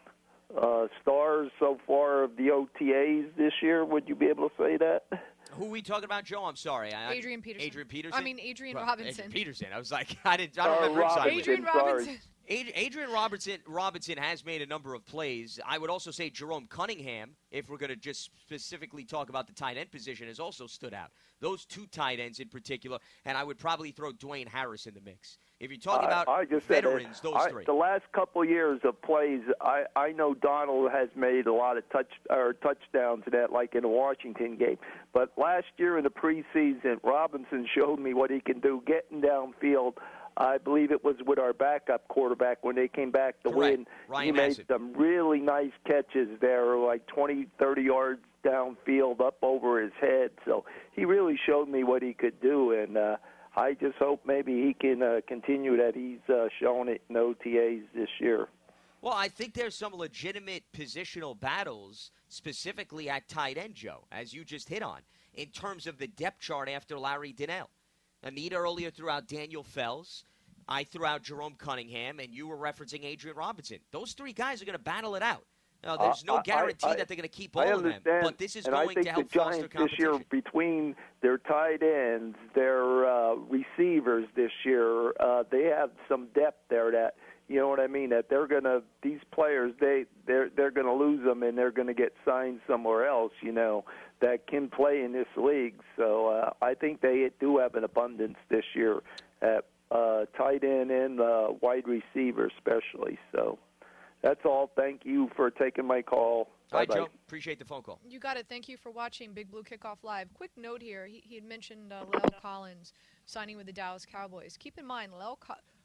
stars so far of the OTAs this year? Would you be able to say that? Who are we talking about, Joe? I'm sorry. Adrian Peterson. Adrian Peterson? I mean, Adrian Robinson. Adrian Peterson. I was like, I don't remember exactly. Adrian Robinson. Adrian Robinson has made a number of plays. I would also say Jerome Cunningham, if we're going to just specifically talk about the tight end position, has also stood out. Those 2 tight ends in particular, and I would probably throw Dwayne Harris in the mix. If you're talking about veterans, those 3. The last couple of years of plays, I know Donald has made a lot of touchdowns in that, like in the Washington game. But last year in the preseason, Robinson showed me what he can do getting downfield. I believe it was with our backup quarterback when they came back to win. Ryan he made some really nice catches there, like 20, 30 yards downfield up over his head. So he really showed me what he could do, and I just hope maybe he can continue that. He's shown it in OTAs this year. Well, I think there's some legitimate positional battles, specifically at tight end, Joe, as you just hit on, in terms of the depth chart after Larry Donnell. Anita earlier threw out Daniel Fells. I threw out Jerome Cunningham, and you were referencing Adrian Robinson. Those 3 guys are going to battle it out. Now, there's no guarantee that they're going to keep all of them, but this is going to help foster competition. I think the Giants this year, between their tight ends, their receivers this year, they have some depth there that, you know what I mean, that they're going to, these players, they're going to lose them and they're going to get signed somewhere else, you know, that can play in this league. So I think they do have an abundance this year at tight end and wide receiver especially. So that's all. Thank you for taking my call. All right, Joe. Appreciate the phone call. You got it. Thank you for watching Big Blue Kickoff Live. Quick note here. He had mentioned La'el Collins signing with the Dallas Cowboys. Keep in mind, La'el.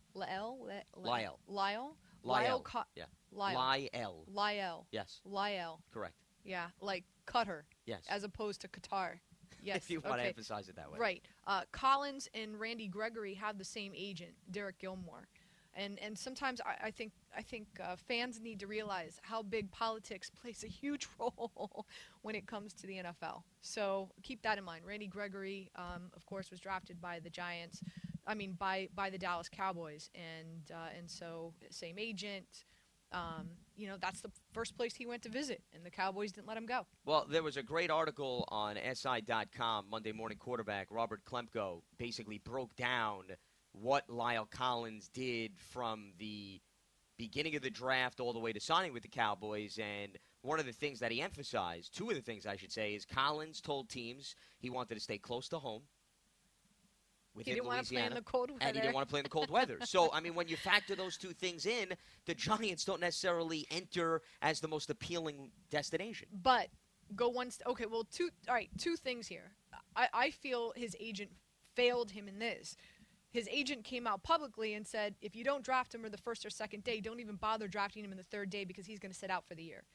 Yes. La'el. Correct. Yeah, like Qatar. Yes. As opposed to Qatar. Yes. If you want to emphasize it that way. Right. Collins and Randy Gregory have the same agent, Derek Gilmore. And sometimes I think fans need to realize how big politics plays a huge role when it comes to the NFL. So keep that in mind. Randy Gregory, of course, was drafted by the Giants. I mean, by the Dallas Cowboys, and so same agent. You know, that's the first place he went to visit, and the Cowboys didn't let him go. Well, there was a great article on SI.com, Monday Morning Quarterback. Robert Klemko basically broke down what La'el Collins did from the beginning of the draft all the way to signing with the Cowboys. And one of the things that he emphasized, 2 of the things I should say, is Collins told teams he wanted to stay close to home. He didn't want to play in the cold weather. And he didn't want to play in the cold weather. So, I mean, when you factor those 2 things in, the Giants don't necessarily enter as the most appealing destination. But go one okay, well, 2 things here. I feel his agent failed him in this. His agent came out publicly and said, if you don't draft him or the first or second day, don't even bother drafting him in the 3rd day because he's going to sit out for the year.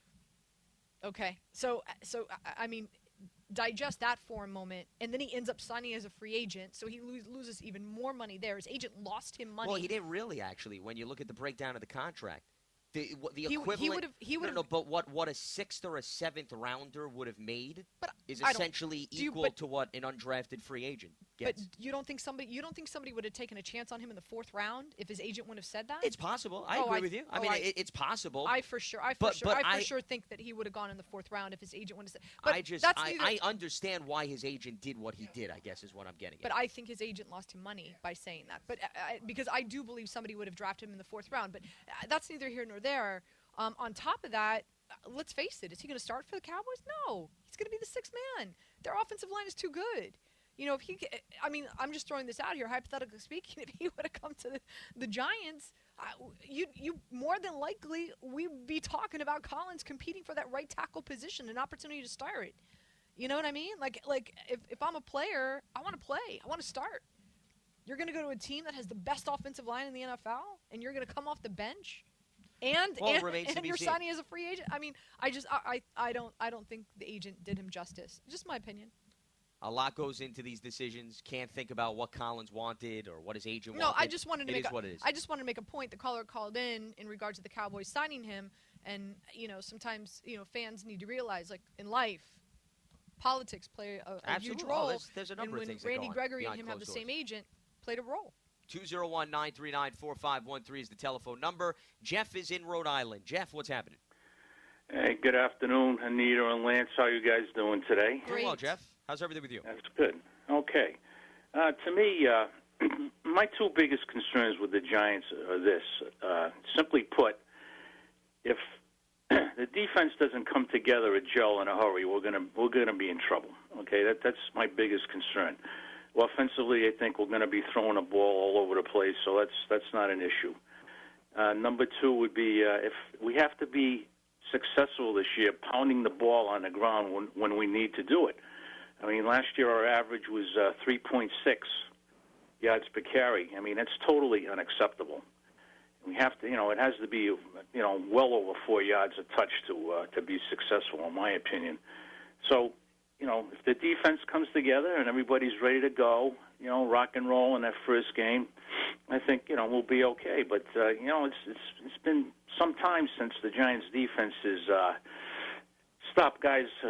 Okay, so I mean, digest that for a moment, and then he ends up signing as a free agent, so he loses even more money there. His agent lost him money. Well, he didn't really, actually, when you look at the breakdown of the contract. The equivalent, he would have. But what a 6th or a 7th rounder would have made is essentially equal to what an undrafted free agent gets. But you don't think somebody would have taken a chance on him in the 4th round if his agent wouldn't have said that? It's possible. I agree with you. I mean, it's possible. I for sure think that he would have gone in the 4th round if his agent wouldn't have said. But I understand why his agent did what he did, I guess is what I'm getting at. But I think his agent lost him money by saying that. But because I do believe somebody would have drafted him in the 4th round. But that's neither here nor there. On top of that, let's face it, is he going to start for the Cowboys? No. He's going to be the 6th man. Their offensive line is too good. You know, I'm just throwing this out here, hypothetically speaking, if he would have come to the Giants, you more than likely, we'd be talking about Collins competing for that right tackle position, an opportunity to start it. You know what I mean? Like if I'm a player, I want to play. I want to start. You're going to go to a team that has the best offensive line in the NFL, and you're going to come off the bench, and you're signing as a free agent. I mean, I don't think the agent did him justice. Just my opinion. A lot goes into these decisions. Can't think about what Collins wanted or what his agent wanted. No, I just wanted to I just wanted to make a point. The caller called in regards to the Cowboys signing him, and sometimes fans need to realize, like in life, politics play a huge role. There's a number and of things when Randy that go on Gregory and him have the same agent, played a role. 201-939-4513 is the telephone number. Jeff is in Rhode Island. Jeff, what's happening? Hey, good afternoon, Anita and Lance. How are you guys doing today? Doing well, Jeff. How's everything with you? That's good. Okay. To me, my two biggest concerns with the Giants are this. Simply put, if the defense doesn't come together at gel in a hurry, we're gonna be in trouble. Okay, that's my biggest concern. Offensively, I think we're going to be throwing the ball all over the place, so that's not an issue. Number two would be if we have to be successful this year, pounding the ball on the ground when we need to do it. I mean, last year our average was 3.6 yards per carry. I mean, that's totally unacceptable. We have to, it has to be, well over 4 yards a touch to be successful, in my opinion. So, if the defense comes together and everybody's ready to go, rock and roll in that first game, I think, we'll be okay. But, it's been some time since the Giants' defense has stopped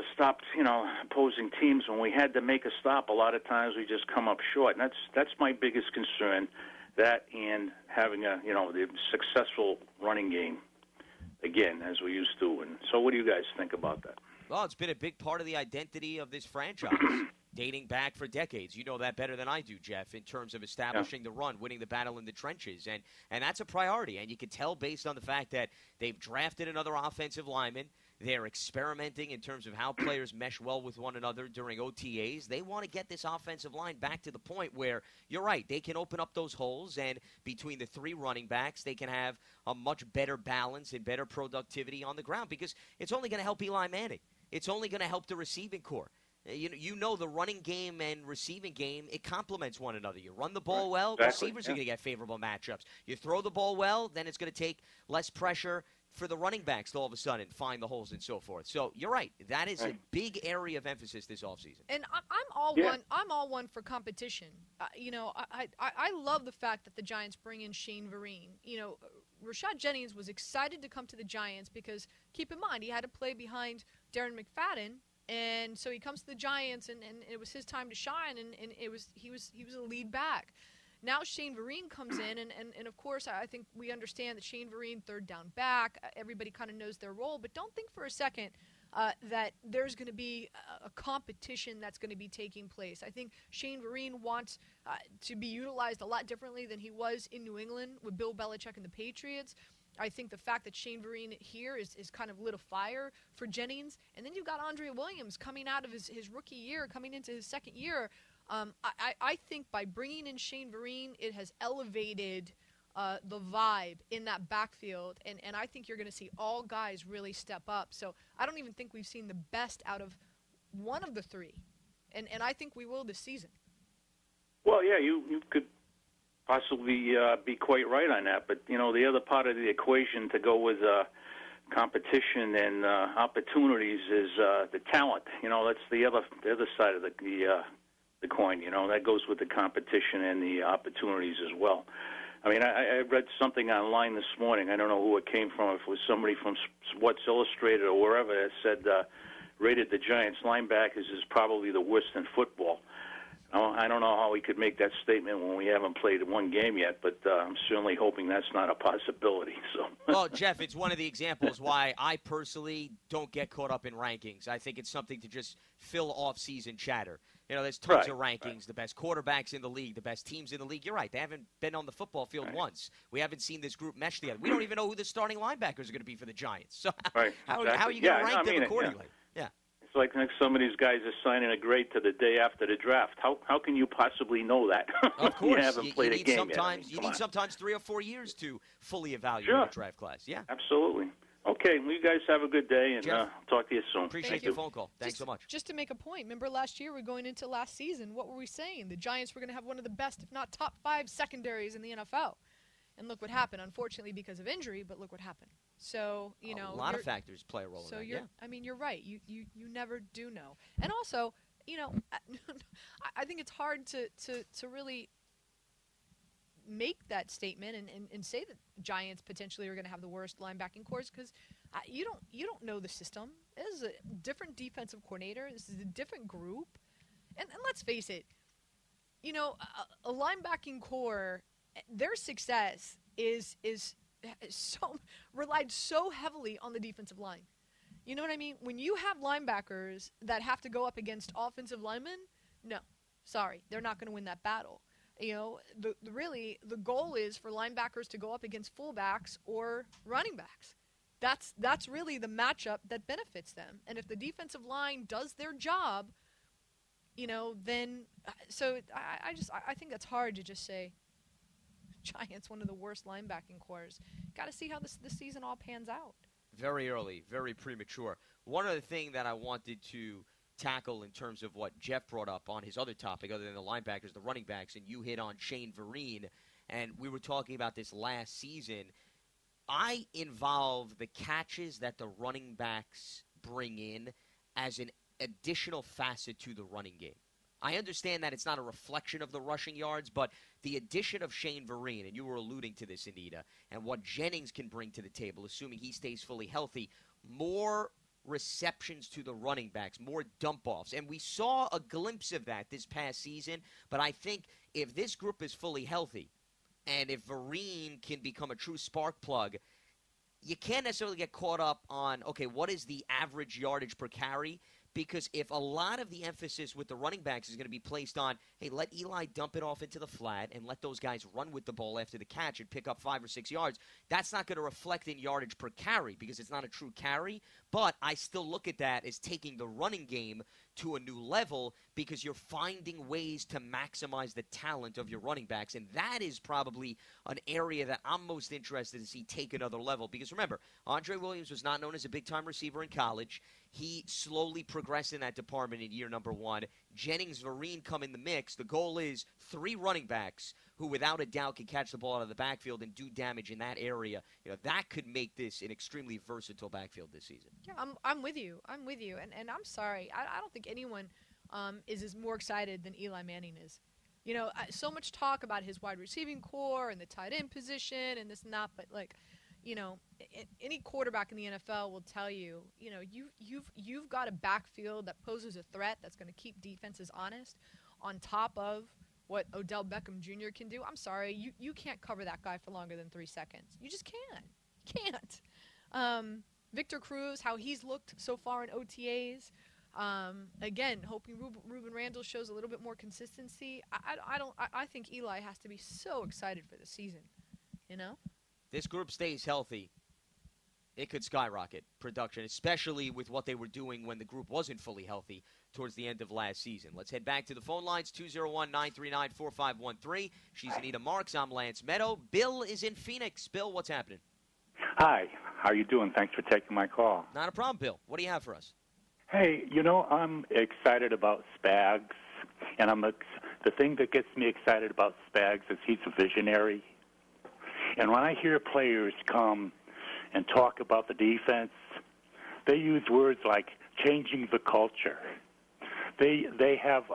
opposing teams. When we had to make a stop, a lot of times we just come up short. And that's my biggest concern, that and having the successful running game again, as we used to. And so what do you guys think about that? Well, it's been a big part of the identity of this franchise, dating back for decades. You know that better than I do, Jeff, in terms of establishing the run, winning the battle in the trenches. And that's a priority. And you can tell based on the fact that they've drafted another offensive lineman. They're experimenting in terms of how players mesh well with one another during OTAs. They want to get this offensive line back to the point where, you're right, they can open up those holes, and between the three running backs, they can have a much better balance and better productivity on the ground, because it's only going to help Eli Manning. It's only going to help the receiving core. You know the running game and receiving game, it complements one another. You run the ball well, receivers are going to get favorable matchups. You throw the ball well, then it's going to take less pressure for the running backs to all of a sudden find the holes and so forth. So you're right. That is a big area of emphasis this offseason. And I'm all one for competition. I love the fact that the Giants bring in Shane Vereen. Rashad Jennings was excited to come to the Giants because, keep in mind, he had to play behind Darren McFadden. And so he comes to the Giants, and it was his time to shine, and he was a lead back. Now Shane Vereen comes in, and of course I think we understand that Shane Vereen, third down back, everybody kind of knows their role, but don't think for a second that there's going to be a competition that's going to be taking place. I think Shane Vereen wants to be utilized a lot differently than he was in New England with Bill Belichick and the Patriots. I think the fact that Shane Vereen here is kind of lit a fire for Jennings. And then you've got Andre Williams coming out of his rookie year, coming into his second year. I think by bringing in Shane Vereen, it has elevated the vibe in that backfield. And I think you're going to see all guys really step up. So I don't even think we've seen the best out of one of the three. And I think we will this season. Well, yeah, you could possibly be quite right on that. But, the other part of the equation to go with competition and opportunities is the talent. That's the other side of the coin. That goes with the competition and the opportunities as well. I mean, I read something online this morning. I don't know who it came from, if it was somebody from Sports Illustrated or wherever, that said rated the Giants linebackers as probably the worst in football. I don't know how we could make that statement when we haven't played one game yet, but I'm certainly hoping that's not a possibility. So. Well, Jeff, it's one of the examples why I personally don't get caught up in rankings. I think it's something to just fill off-season chatter. There's tons of rankings, the best quarterbacks in the league, the best teams in the league. You're right. They haven't been on the football field once. We haven't seen this group mesh together. We don't even know who the starting linebackers are going to be for the Giants. So how are you going to rank them accordingly? Yeah. It's like some of these guys are signing a grade to the day after the draft. How can you possibly know that? Of course. You haven't played a game yet. You need sometimes 3 or 4 years to fully evaluate a draft class. Yeah. Absolutely. Okay, well, you guys have a good day, and Jeff, talk to you soon. Appreciate your phone call. Thanks so much. Just to make a point, remember last year, we're going into last season, what were we saying? The Giants were going to have one of the best, if not top 5 secondaries in the NFL. And look what happened, unfortunately because of injury, but look what happened. So, you know. A lot of factors play a role in that, you're, I mean, you're right. You never do know. And also, you know, I think it's hard to really make that statement and say that Giants potentially are going to have the worst linebacking cores because you don't know the system. This is a different defensive coordinator. This is a different group, and let's face it, you know, a linebacking core, their success is so relied so heavily on the defensive line. You know what I mean? When you have linebackers that have to go up against offensive linemen, no, sorry, they're not going to win that battle. You know, the goal is for linebackers to go up against fullbacks or running backs. That's really the matchup that benefits them. And if the defensive line does their job, you know, then so I think that's hard to just say Giants one of the worst linebacking cores. Got to see how this season all pans out. Very early, very premature. One other thing that I wanted to tackle in terms of what Jeff brought up on his other topic, other than the linebackers, the running backs, and you hit on Shane Vereen, and we were talking about this last season. I involve the catches that the running backs bring in as an additional facet to the running game. I understand that it's not a reflection of the rushing yards, but the addition of Shane Vereen, and you were alluding to this, Anita, and what Jennings can bring to the table, assuming he stays fully healthy, more receptions to the running backs, more dump-offs. And we saw a glimpse of that this past season, but I think if this group is fully healthy, and if Vereen can become a true spark plug, you can't necessarily get caught up on, okay, what is the average yardage per carry? Because if a lot of the emphasis with the running backs is going to be placed on, hey, let Eli dump it off into the flat and let those guys run with the ball after the catch and pick up 5 or 6 yards, that's not going to reflect in yardage per carry because it's not a true carry. But I still look at that as taking the running game to a new level because you're finding ways to maximize the talent of your running backs. And that is probably an area that I'm most interested to see take another level. Because remember, Andre Williams was not known as a big-time receiver in college. He slowly progressed in that department in year number 1. Jennings, Vereen come in the mix. The goal is 3 running backs who without a doubt can catch the ball out of the backfield and do damage in that area. You know, that could make this an extremely versatile backfield this season. Yeah, I'm with you. I'm with you. And I'm sorry. I don't think anyone is as more excited than Eli Manning is. You know, so much talk about his wide receiving core and the tight end position and this and that, but like, you know, any quarterback in the NFL will tell you, you know, you've got a backfield that poses a threat that's going to keep defenses honest on top of what Odell Beckham Jr. can do. I'm sorry, you can't cover that guy for longer than 3 seconds. You just can't. Victor Cruz, how he's looked so far in OTAs. Again, hoping Ruben Randall shows a little bit more consistency. I think Eli has to be so excited for the season, you know? This group stays healthy, it could skyrocket production, especially with what they were doing when the group wasn't fully healthy towards the end of last season. Let's head back to the phone lines, 201-939-4513. She's Anita Marks. I'm Lance Meadow. Bill is in Phoenix. Bill, what's happening? Hi. How are you doing? Thanks for taking my call. Not a problem, Bill. What do you have for us? Hey, you know, I'm excited about Spags, and the thing that gets me excited about Spags is he's a visionary. And when I hear players come and talk about the defense, they use words like changing the culture. They have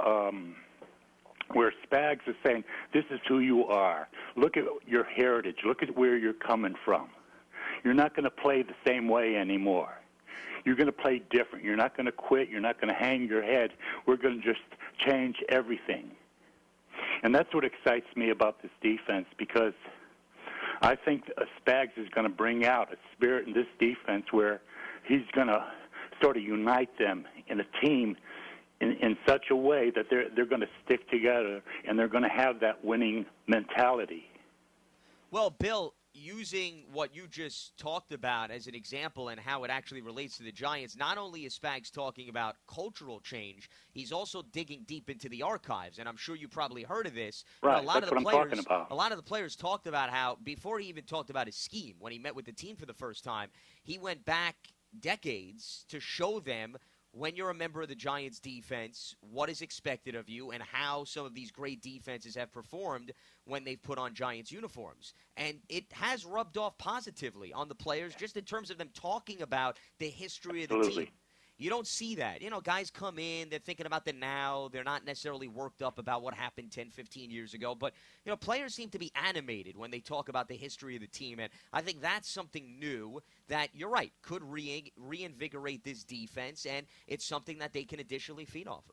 where Spags is saying, this is who you are. Look at your heritage. Look at where you're coming from. You're not going to play the same way anymore. You're going to play different. You're not going to quit. You're not going to hang your head. We're going to just change everything. And that's what excites me about this defense because I think Spags is going to bring out a spirit in this defense where he's going to sort of unite them in a team in such a way that they're going to stick together and they're going to have that winning mentality. Well, Bill, using what you just talked about as an example and how it actually relates to the Giants, not only is Spags talking about cultural change, he's also digging deep into the archives. And I'm sure you probably heard of this. Right, a lot that's of the what I'm players, talking about. A lot of the players talked about how, before he even talked about his scheme, when he met with the team for the first time, he went back decades to show them, when you're a member of the Giants defense, what is expected of you and how some of these great defenses have performed when they've put on Giants uniforms. And it has rubbed off positively on the players just in terms of them talking about the history of the Absolutely. team. You don't see that. Guys come in, they're thinking about the now. They're not necessarily worked up about what happened 10, 15 years ago. But, players seem to be animated when they talk about the history of the team. And I think that's something new that, you're right, could reinvigorate this defense. And it's something that they can additionally feed off of.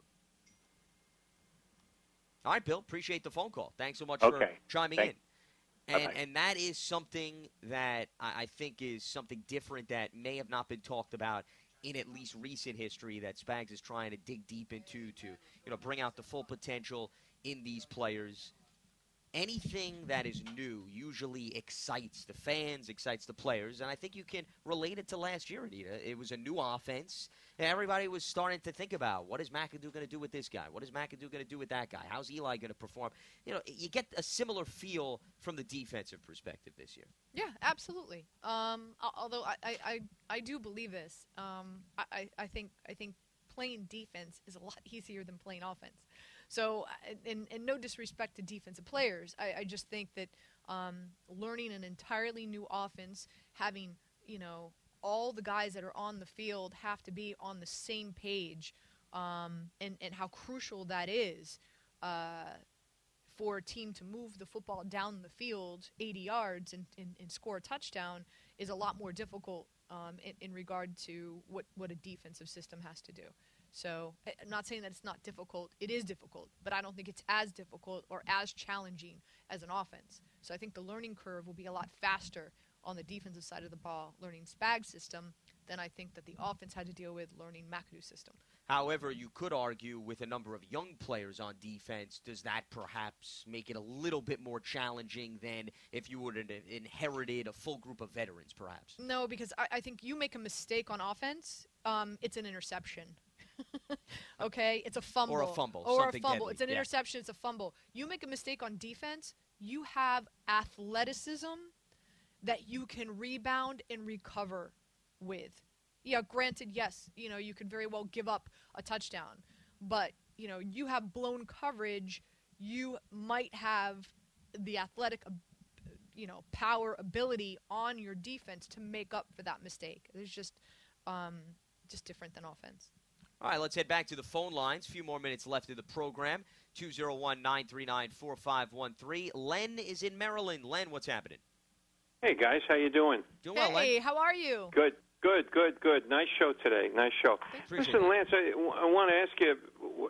All right, Bill, appreciate the phone call. Thanks so much for chiming in. And that is something that I think is something different that may have not been talked about in at least recent history, that Spags is trying to dig deep into to bring out the full potential in these players. Anything that is new usually excites the fans, excites the players, and I think you can relate it to last year, Anita. It was a new offense, and everybody was starting to think about, what is McAdoo going to do with this guy? What is McAdoo going to do with that guy? How's Eli going to perform? You get a similar feel from the defensive perspective this year. Yeah, absolutely. Although I do believe this. I think playing defense is a lot easier than playing offense. So, and no disrespect to defensive players, I just think that learning an entirely new offense, having, all the guys that are on the field have to be on the same page, and how crucial that is for a team to move the football down the field 80 yards and score a touchdown is a lot more difficult in regard to what a defensive system has to do. So I'm not saying that it's not difficult. It is difficult, but I don't think it's as difficult or as challenging as an offense. So I think the learning curve will be a lot faster on the defensive side of the ball, learning Spags' system, than I think that the offense had to deal with learning McAdoo's system. However, you could argue with a number of young players on defense, does that perhaps make it a little bit more challenging than if you would have inherited a full group of veterans, perhaps? No, because I think you make a mistake on offense, it's an interception. Okay, it's a fumble. Or a fumble. Or a fumble. Deadly. It's an interception. It's a fumble. You make a mistake on defense, you have athleticism that you can rebound and recover with. Yeah, granted, yes, you could very well give up a touchdown. But, you have blown coverage. You might have the athletic, power, ability on your defense to make up for that mistake. It's just different than offense. All right, let's head back to the phone lines. A few more minutes left of the program. 201-939-4513. Len is in Maryland. Len, what's happening? Hey, guys. How you doing? Doing well, Len. Hey, how are you? Good. Nice show today. Nice show. Listen, Lance, I want to ask you,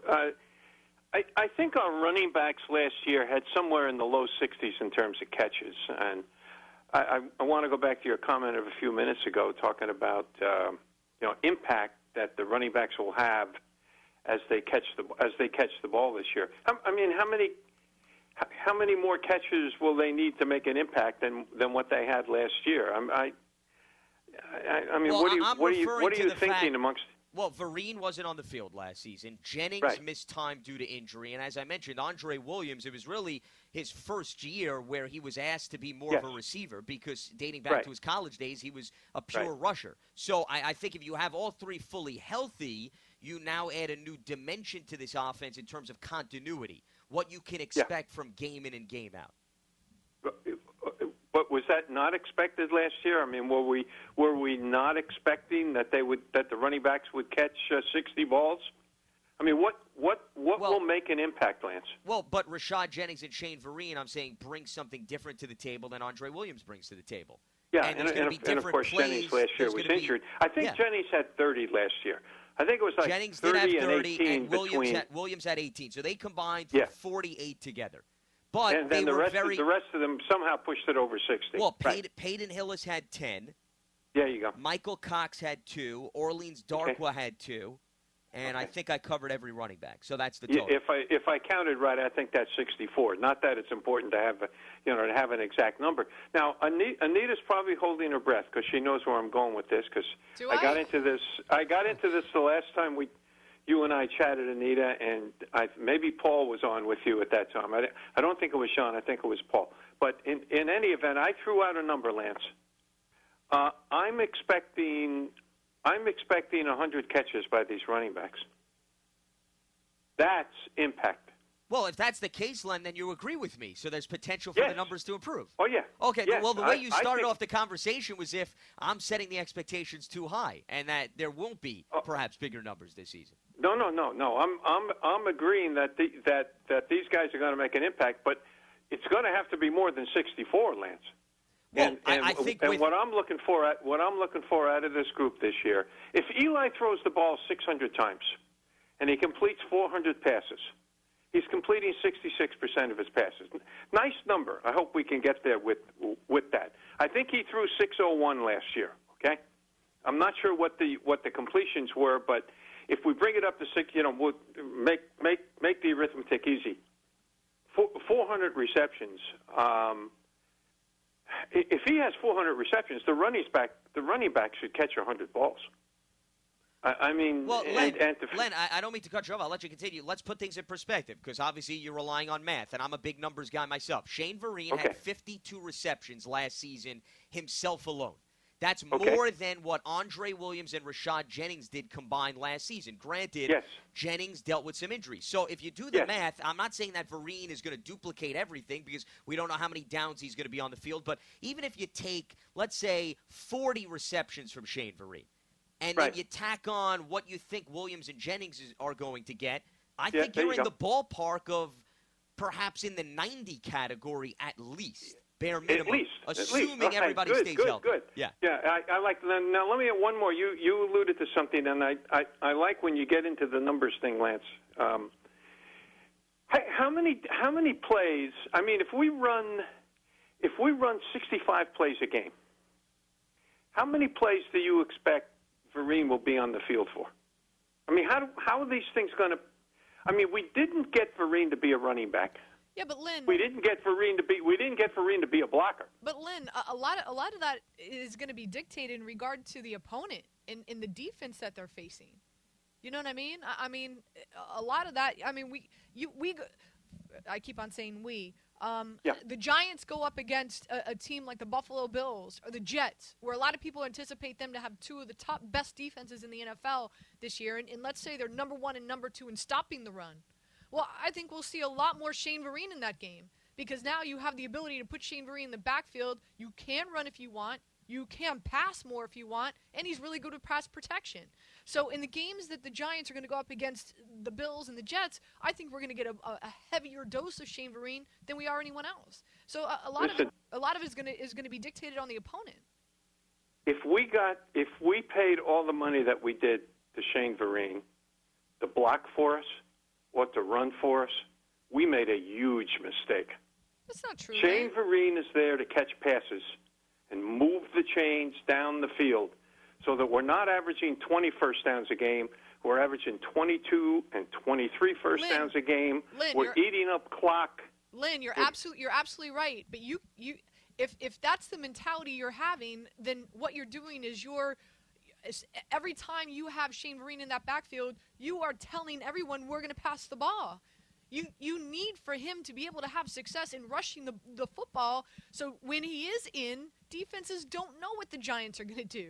I think our running backs last year had somewhere in the low 60s in terms of catches. And I want to go back to your comment of a few minutes ago talking about, impact that the running backs will have as they catch the ball this year. I mean, how many more catches will they need to make an impact than what they had last year? I mean, well, what are you thinking amongst? Well, Vereen wasn't on the field last season. Jennings missed time due to injury. And as I mentioned, Andre Williams, it was really his first year where he was asked to be more of a receiver because dating back to his college days, he was a pure rusher. So I think if you have all three fully healthy, you now add a new dimension to this offense in terms of continuity, what you can expect from game in and game out. But was that not expected last year? I mean, were we not expecting that the running backs would catch 60 balls? I mean, what will make an impact, Lance? Well, but Rashad Jennings and Shane Vereen, I'm saying, bring something different to the table than Andre Williams brings to the table. Yeah, and of course Jennings last year was injured. I think Jennings had 30 last year. I think it was like Jennings 30 did have 30 and 18 Williams had 18. So they combined for 48 together. But and then they the were rest of them somehow pushed it over 60. Well, Peyton Hillis had 10. There you go. Michael Cox had 2. Orleans Darkwa had 2. and I think I covered every running back. So that's the Yeah, total. if I counted right, I think that's 64. Not that it's important to have, to have an exact number. Now, Anita's probably holding her breath because she knows where I'm going with this. Because I got into this the last time you and I chatted, Anita, and maybe Paul was on with you at that time. I don't think it was Sean. I think it was Paul. But in any event, I threw out a number, Lance. I'm expecting 100 catches by these running backs. That's impact. Well, if that's the case, Len, then you agree with me. So there's potential for the numbers to improve. Oh, yeah. Okay, yes. well, the way you started off the conversation was if I'm setting the expectations too high and that there won't be perhaps bigger numbers this season. No. I'm agreeing that that these guys are going to make an impact, but it's going to have to be more than 64, Lance. Well, and I think what I'm looking for out of this group this year, if Eli throws the ball 600 times and he completes 400 passes, he's completing 66% of his passes. Nice number. I hope we can get there with that. I think he threw 601 last year. Okay, I'm not sure what the completions were, but if we bring it up to 6, we'll make the arithmetic easy. 400 receptions. If he has 400 receptions, the running back should catch 100 balls. I mean, well, Len, I don't mean to cut you off. I'll let you continue. Let's put things in perspective because obviously you're relying on math, and I'm a big numbers guy myself. Shane Vereen had 52 receptions last season himself alone. That's more than what Andre Williams and Rashad Jennings did combined last season. Granted, Jennings dealt with some injuries. So if you do the math, I'm not saying that Vereen is going to duplicate everything because we don't know how many downs he's going to be on the field. But even if you take, let's say, 40 receptions from Shane Vereen, and then you tack on what you think Williams and Jennings are going to get, I think you're in the ballpark of perhaps in the 90 category at least. Bare minimum, assuming everybody stays healthy. Good. Yeah. I like that. Now let me add one more. You alluded to something, and I like when you get into the numbers thing, Lance. How many plays? I mean, if we run 65 plays a game, how many plays do you expect Vereen will be on the field for? I mean, how are these things going to? I mean, we didn't get Vereen to be a running back. Yeah, but Lynn, we didn't get Vereen to be a blocker. But Lynn, a lot of that is going to be dictated in regard to the opponent in the defense that they're facing. You know what I mean? I mean, a lot of that. I mean, I keep on saying we. The Giants go up against a team like the Buffalo Bills or the Jets, where a lot of people anticipate them to have two of the top best defenses in the NFL this year, and let's say they're number 1 and number 2 in stopping the run. Well, I think we'll see a lot more Shane Vereen in that game because now you have the ability to put Shane Vereen in the backfield. You can run if you want. You can pass more if you want. And he's really good with pass protection. So in the games that the Giants are going to go up against the Bills and the Jets, I think we're going to get a heavier dose of Shane Vereen than we are anyone else. So a lot of it is going to be dictated on the opponent. If we paid all the money that we did to Shane Vereen to block for us, what to run for us, we made a huge mistake. That's not true. Shane Vereen is there to catch passes and move the chains down the field so that we're not averaging 20 first downs a game. We're averaging 22 and 23 first downs a game. We're eating up clock. Lynn, you're absolutely right. But if that's the mentality you're having, then what you're doing is every time you have Shane Vereen in that backfield, you are telling everyone we're going to pass the ball. You need for him to be able to have success in rushing the football. So when he is in, defenses don't know what the Giants are going to do.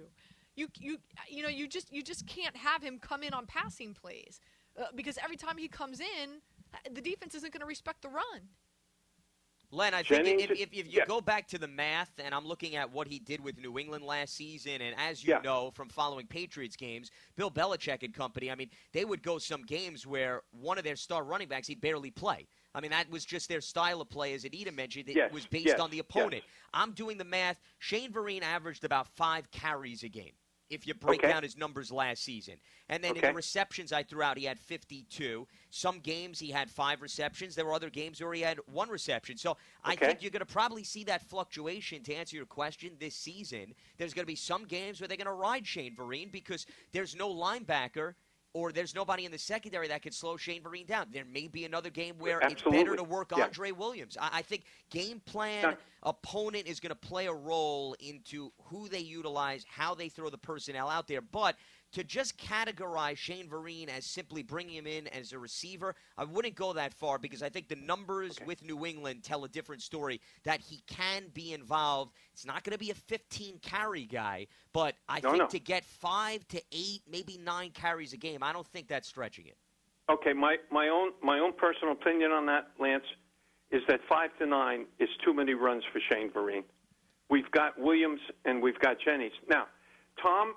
You just can't have him come in on passing plays because every time he comes in, the defense isn't going to respect the run. Len, I think if you go back to the math, and I'm looking at what he did with New England last season, and as you know from following Patriots games, Bill Belichick and company, I mean, they would go some games where one of their star running backs, he'd barely play. I mean, that was just their style of play, as Anita mentioned. It was based on the opponent. I'm doing the math. Shane Vereen averaged about 5 carries a game, if you break down his numbers last season. And then in the receptions I threw out, he had 52. Some games he had 5 receptions. There were other games where he had 1 reception. So I think you're going to probably see that fluctuation. To answer your question, this season, there's going to be some games where they're going to ride Shane Vereen because there's no linebacker or there's nobody in the secondary that could slow Shane Vereen down. There may be another game where Absolutely. it's better to work Yeah. Andre Williams. I think game plan, opponent is going to play a role into who they utilize, how they throw the personnel out there. But to just categorize Shane Vereen as simply bringing him in as a receiver, I wouldn't go that far because I think the numbers with New England tell a different story, that he can be involved. It's not going to be a 15-carry guy, but I think to get 5 to 8, maybe 9 carries a game, I don't think that's stretching it. Okay, my own personal opinion on that, Lance, is that 5 to 9 is too many runs for Shane Vereen. We've got Williams and we've got Jennings. Now, Tom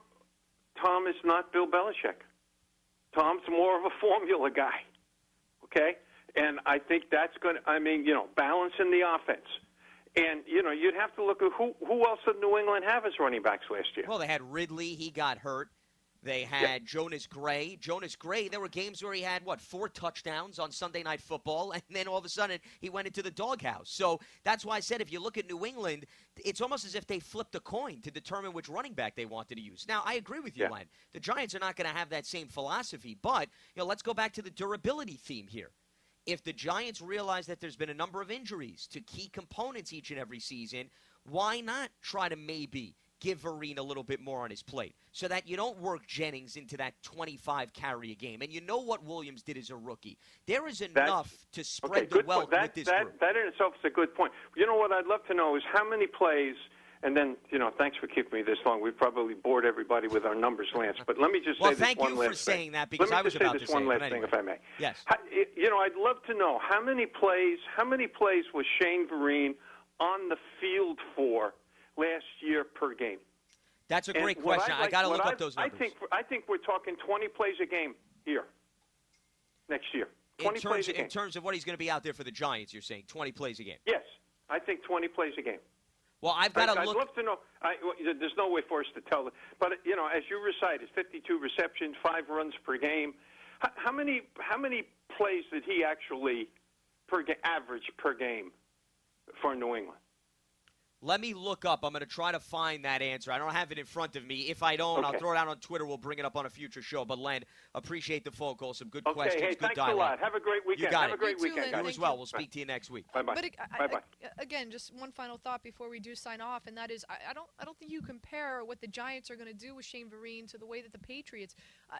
is not Bill Belichick. Tom's more of a formula guy, okay? And I think that's going to, balancing the offense. And, you'd have to look at who else did New England have as running backs last year? Well, they had Ridley. He got hurt. They had Jonas Gray. Jonas Gray, there were games where he had, 4 touchdowns on Sunday Night Football, and then all of a sudden he went into the doghouse. So that's why I said if you look at New England, it's almost as if they flipped a coin to determine which running back they wanted to use. Now, I agree with you, Len. The Giants are not going to have that same philosophy, but let's go back to the durability theme here. If the Giants realize that there's been a number of injuries to key components each and every season, why not try to maybe give Vereen a little bit more on his plate so that you don't work Jennings into that 25 carry a game? And you know what Williams did as a rookie. There is enough to spread the wealth with this group. That in itself is a good point. You know what I'd love to know is how many plays, and then, thanks for keeping me this long. We probably bored everybody with our numbers, Lance. But let me just say this one last thing. Well, thank you for saying that because I was about to say this one last thing, if I may. Yes. I'd love to know how many plays was Shane Vereen on the field for last year per game? That's a great question. I got to look up those numbers. I think we're talking 20 plays a game here next year. 20 plays a game. In terms of what he's going to be out there for the Giants, you're saying 20 plays a game? Yes, I think 20 plays a game. Well, I've got to look. I'd love to know. There's no way for us to tell. But as you recited, 52 receptions, 5 runs per game. How many plays did he actually average per game for New England? Let me look up. I'm going to try to find that answer. I don't have it in front of me. If I don't, I'll throw it out on Twitter. We'll bring it up on a future show. But, Len, appreciate the phone call. Some good questions, hey, good thanks dialogue. a lot. Have a great weekend. You got Have a great weekend, guys. You as well. We'll speak to you next week. Bye-bye. But Bye-bye. Again, just one final thought before we do sign off, and that is I don't think you compare what the Giants are going to do with Shane Vereen to the way that the Patriots,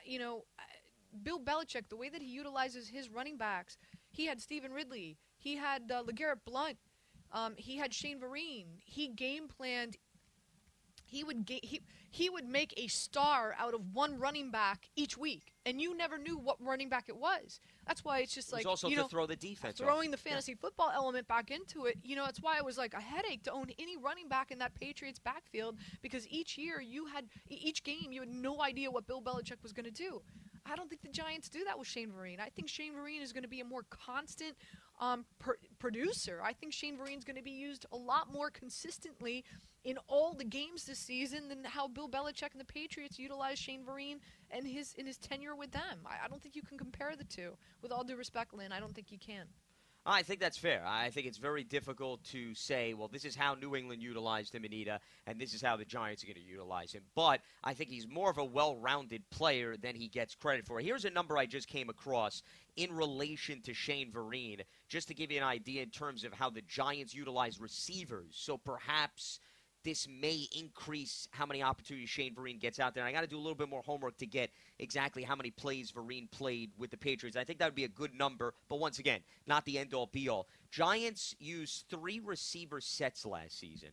Bill Belichick, the way that he utilizes his running backs, he had Stephen Ridley, he had LeGarrette Blount, he had Shane Vereen. He game planned. He would make a star out of one running back each week, and you never knew what running back it was. That's why it's just like also to throw the defense, throwing the fantasy football element back into it. That's why it was like a headache to own any running back in that Patriots backfield because each year each game you had no idea what Bill Belichick was going to do. I don't think the Giants do that with Shane Vereen. I think Shane Vereen is going to be a more constant producer. I think Shane Vereen's going to be used a lot more consistently in all the games this season than how Bill Belichick and the Patriots utilized Shane Vereen and in his tenure with them. I don't think you can compare the two. With all due respect, Lynn, I don't think you can. I think that's fair. I think it's very difficult to say, well, this is how New England utilized him, Anita, and this is how the Giants are going to utilize him. But I think he's more of a well-rounded player than he gets credit for. Here's a number I just came across in relation to Shane Vereen, just to give you an idea in terms of how the Giants utilize receivers. So perhaps this may increase how many opportunities Shane Vereen gets out there. And I got to do a little bit more homework to get exactly how many plays Vereen played with the Patriots. I think that would be a good number, but once again, not the end-all, be-all. Giants used 3 receiver sets last season,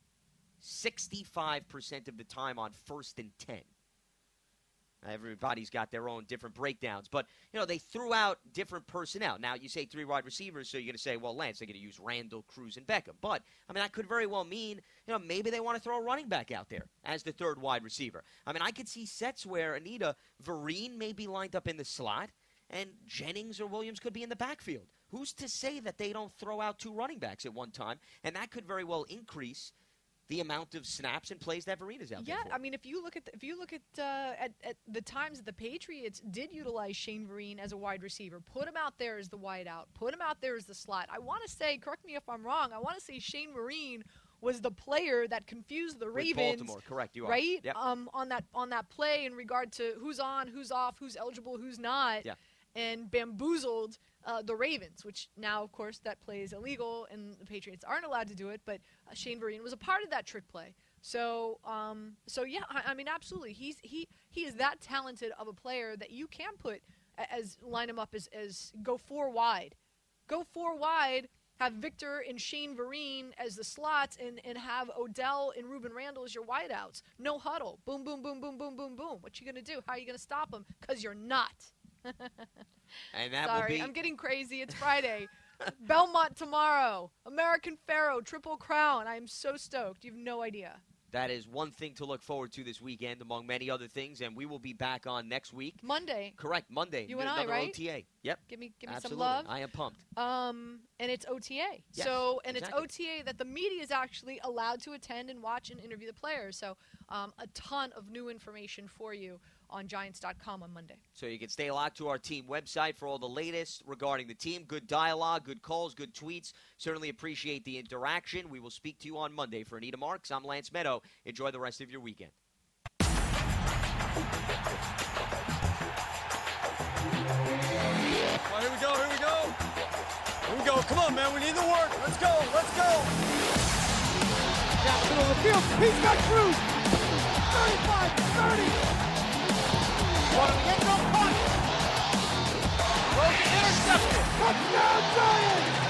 65% of the time on 1st and 10. Everybody's got their own different breakdowns. But, they threw out different personnel. Now, you say 3 wide receivers, so you're going to say, well, Lance, they're going to use Randall, Cruz, and Beckham. But, that could very well mean, maybe they want to throw a running back out there as the 3rd wide receiver. I could see sets where, Anita, Vereen may be lined up in the slot, and Jennings or Williams could be in the backfield. Who's to say that they don't throw out 2 running backs at one time? And that could very well increase the amount of snaps and plays that Vereen is out there for. If you look at the times that the Patriots did utilize Shane Vereen as a wide receiver, put him out there as the wide out, put him out there as the slot. I want to say, correct me if I'm wrong, I want to say Shane Vereen was the player that confused the Ravens. Baltimore, correct? You are right. Yep. On that play in regard to who's on, who's off, who's eligible, who's not, and bamboozled the Ravens. Which now, of course, that play is illegal, and the Patriots aren't allowed to do it. But Shane Vereen was a part of that trick play. So yeah, I mean, absolutely, he is that talented of a player that you can put line him up as go 4 wide, have Victor and Shane Vereen as the slots, and have Odell and Ruben Randle as your wideouts. No huddle, boom, boom, boom, boom, boom, boom, boom. What you gonna do? How are you gonna stop him? Because you're not. And that Sorry, will be. I'm getting crazy. It's Friday. Belmont tomorrow. American Pharaoh, Triple Crown. I am so stoked. You have no idea. That is one thing to look forward to this weekend, among many other things, and we will be back on next week. Monday. Correct, Monday. You and I, right? OTA. Yep. Give me Absolutely. some love. I am pumped. And it's OTA. Yes, so, and exactly. it's OTA that the media is actually allowed to attend and watch and interview the players. So, a ton of new information for you on Giants.com on Monday. So you can stay locked to our team website for all the latest regarding the team. Good dialogue, good calls, good tweets. Certainly appreciate the interaction. We will speak to you on Monday. For Anita Marks, I'm Lance Meadow. Enjoy the rest of your weekend. Well, here we go, here we go. Here we go. Come on, man. We need the work. Let's go, let's go. Down the middle of the field. He's got Cruz. 35, 30. One of the end zone, caught. Throws it, intercepted. Touchdown, Giants!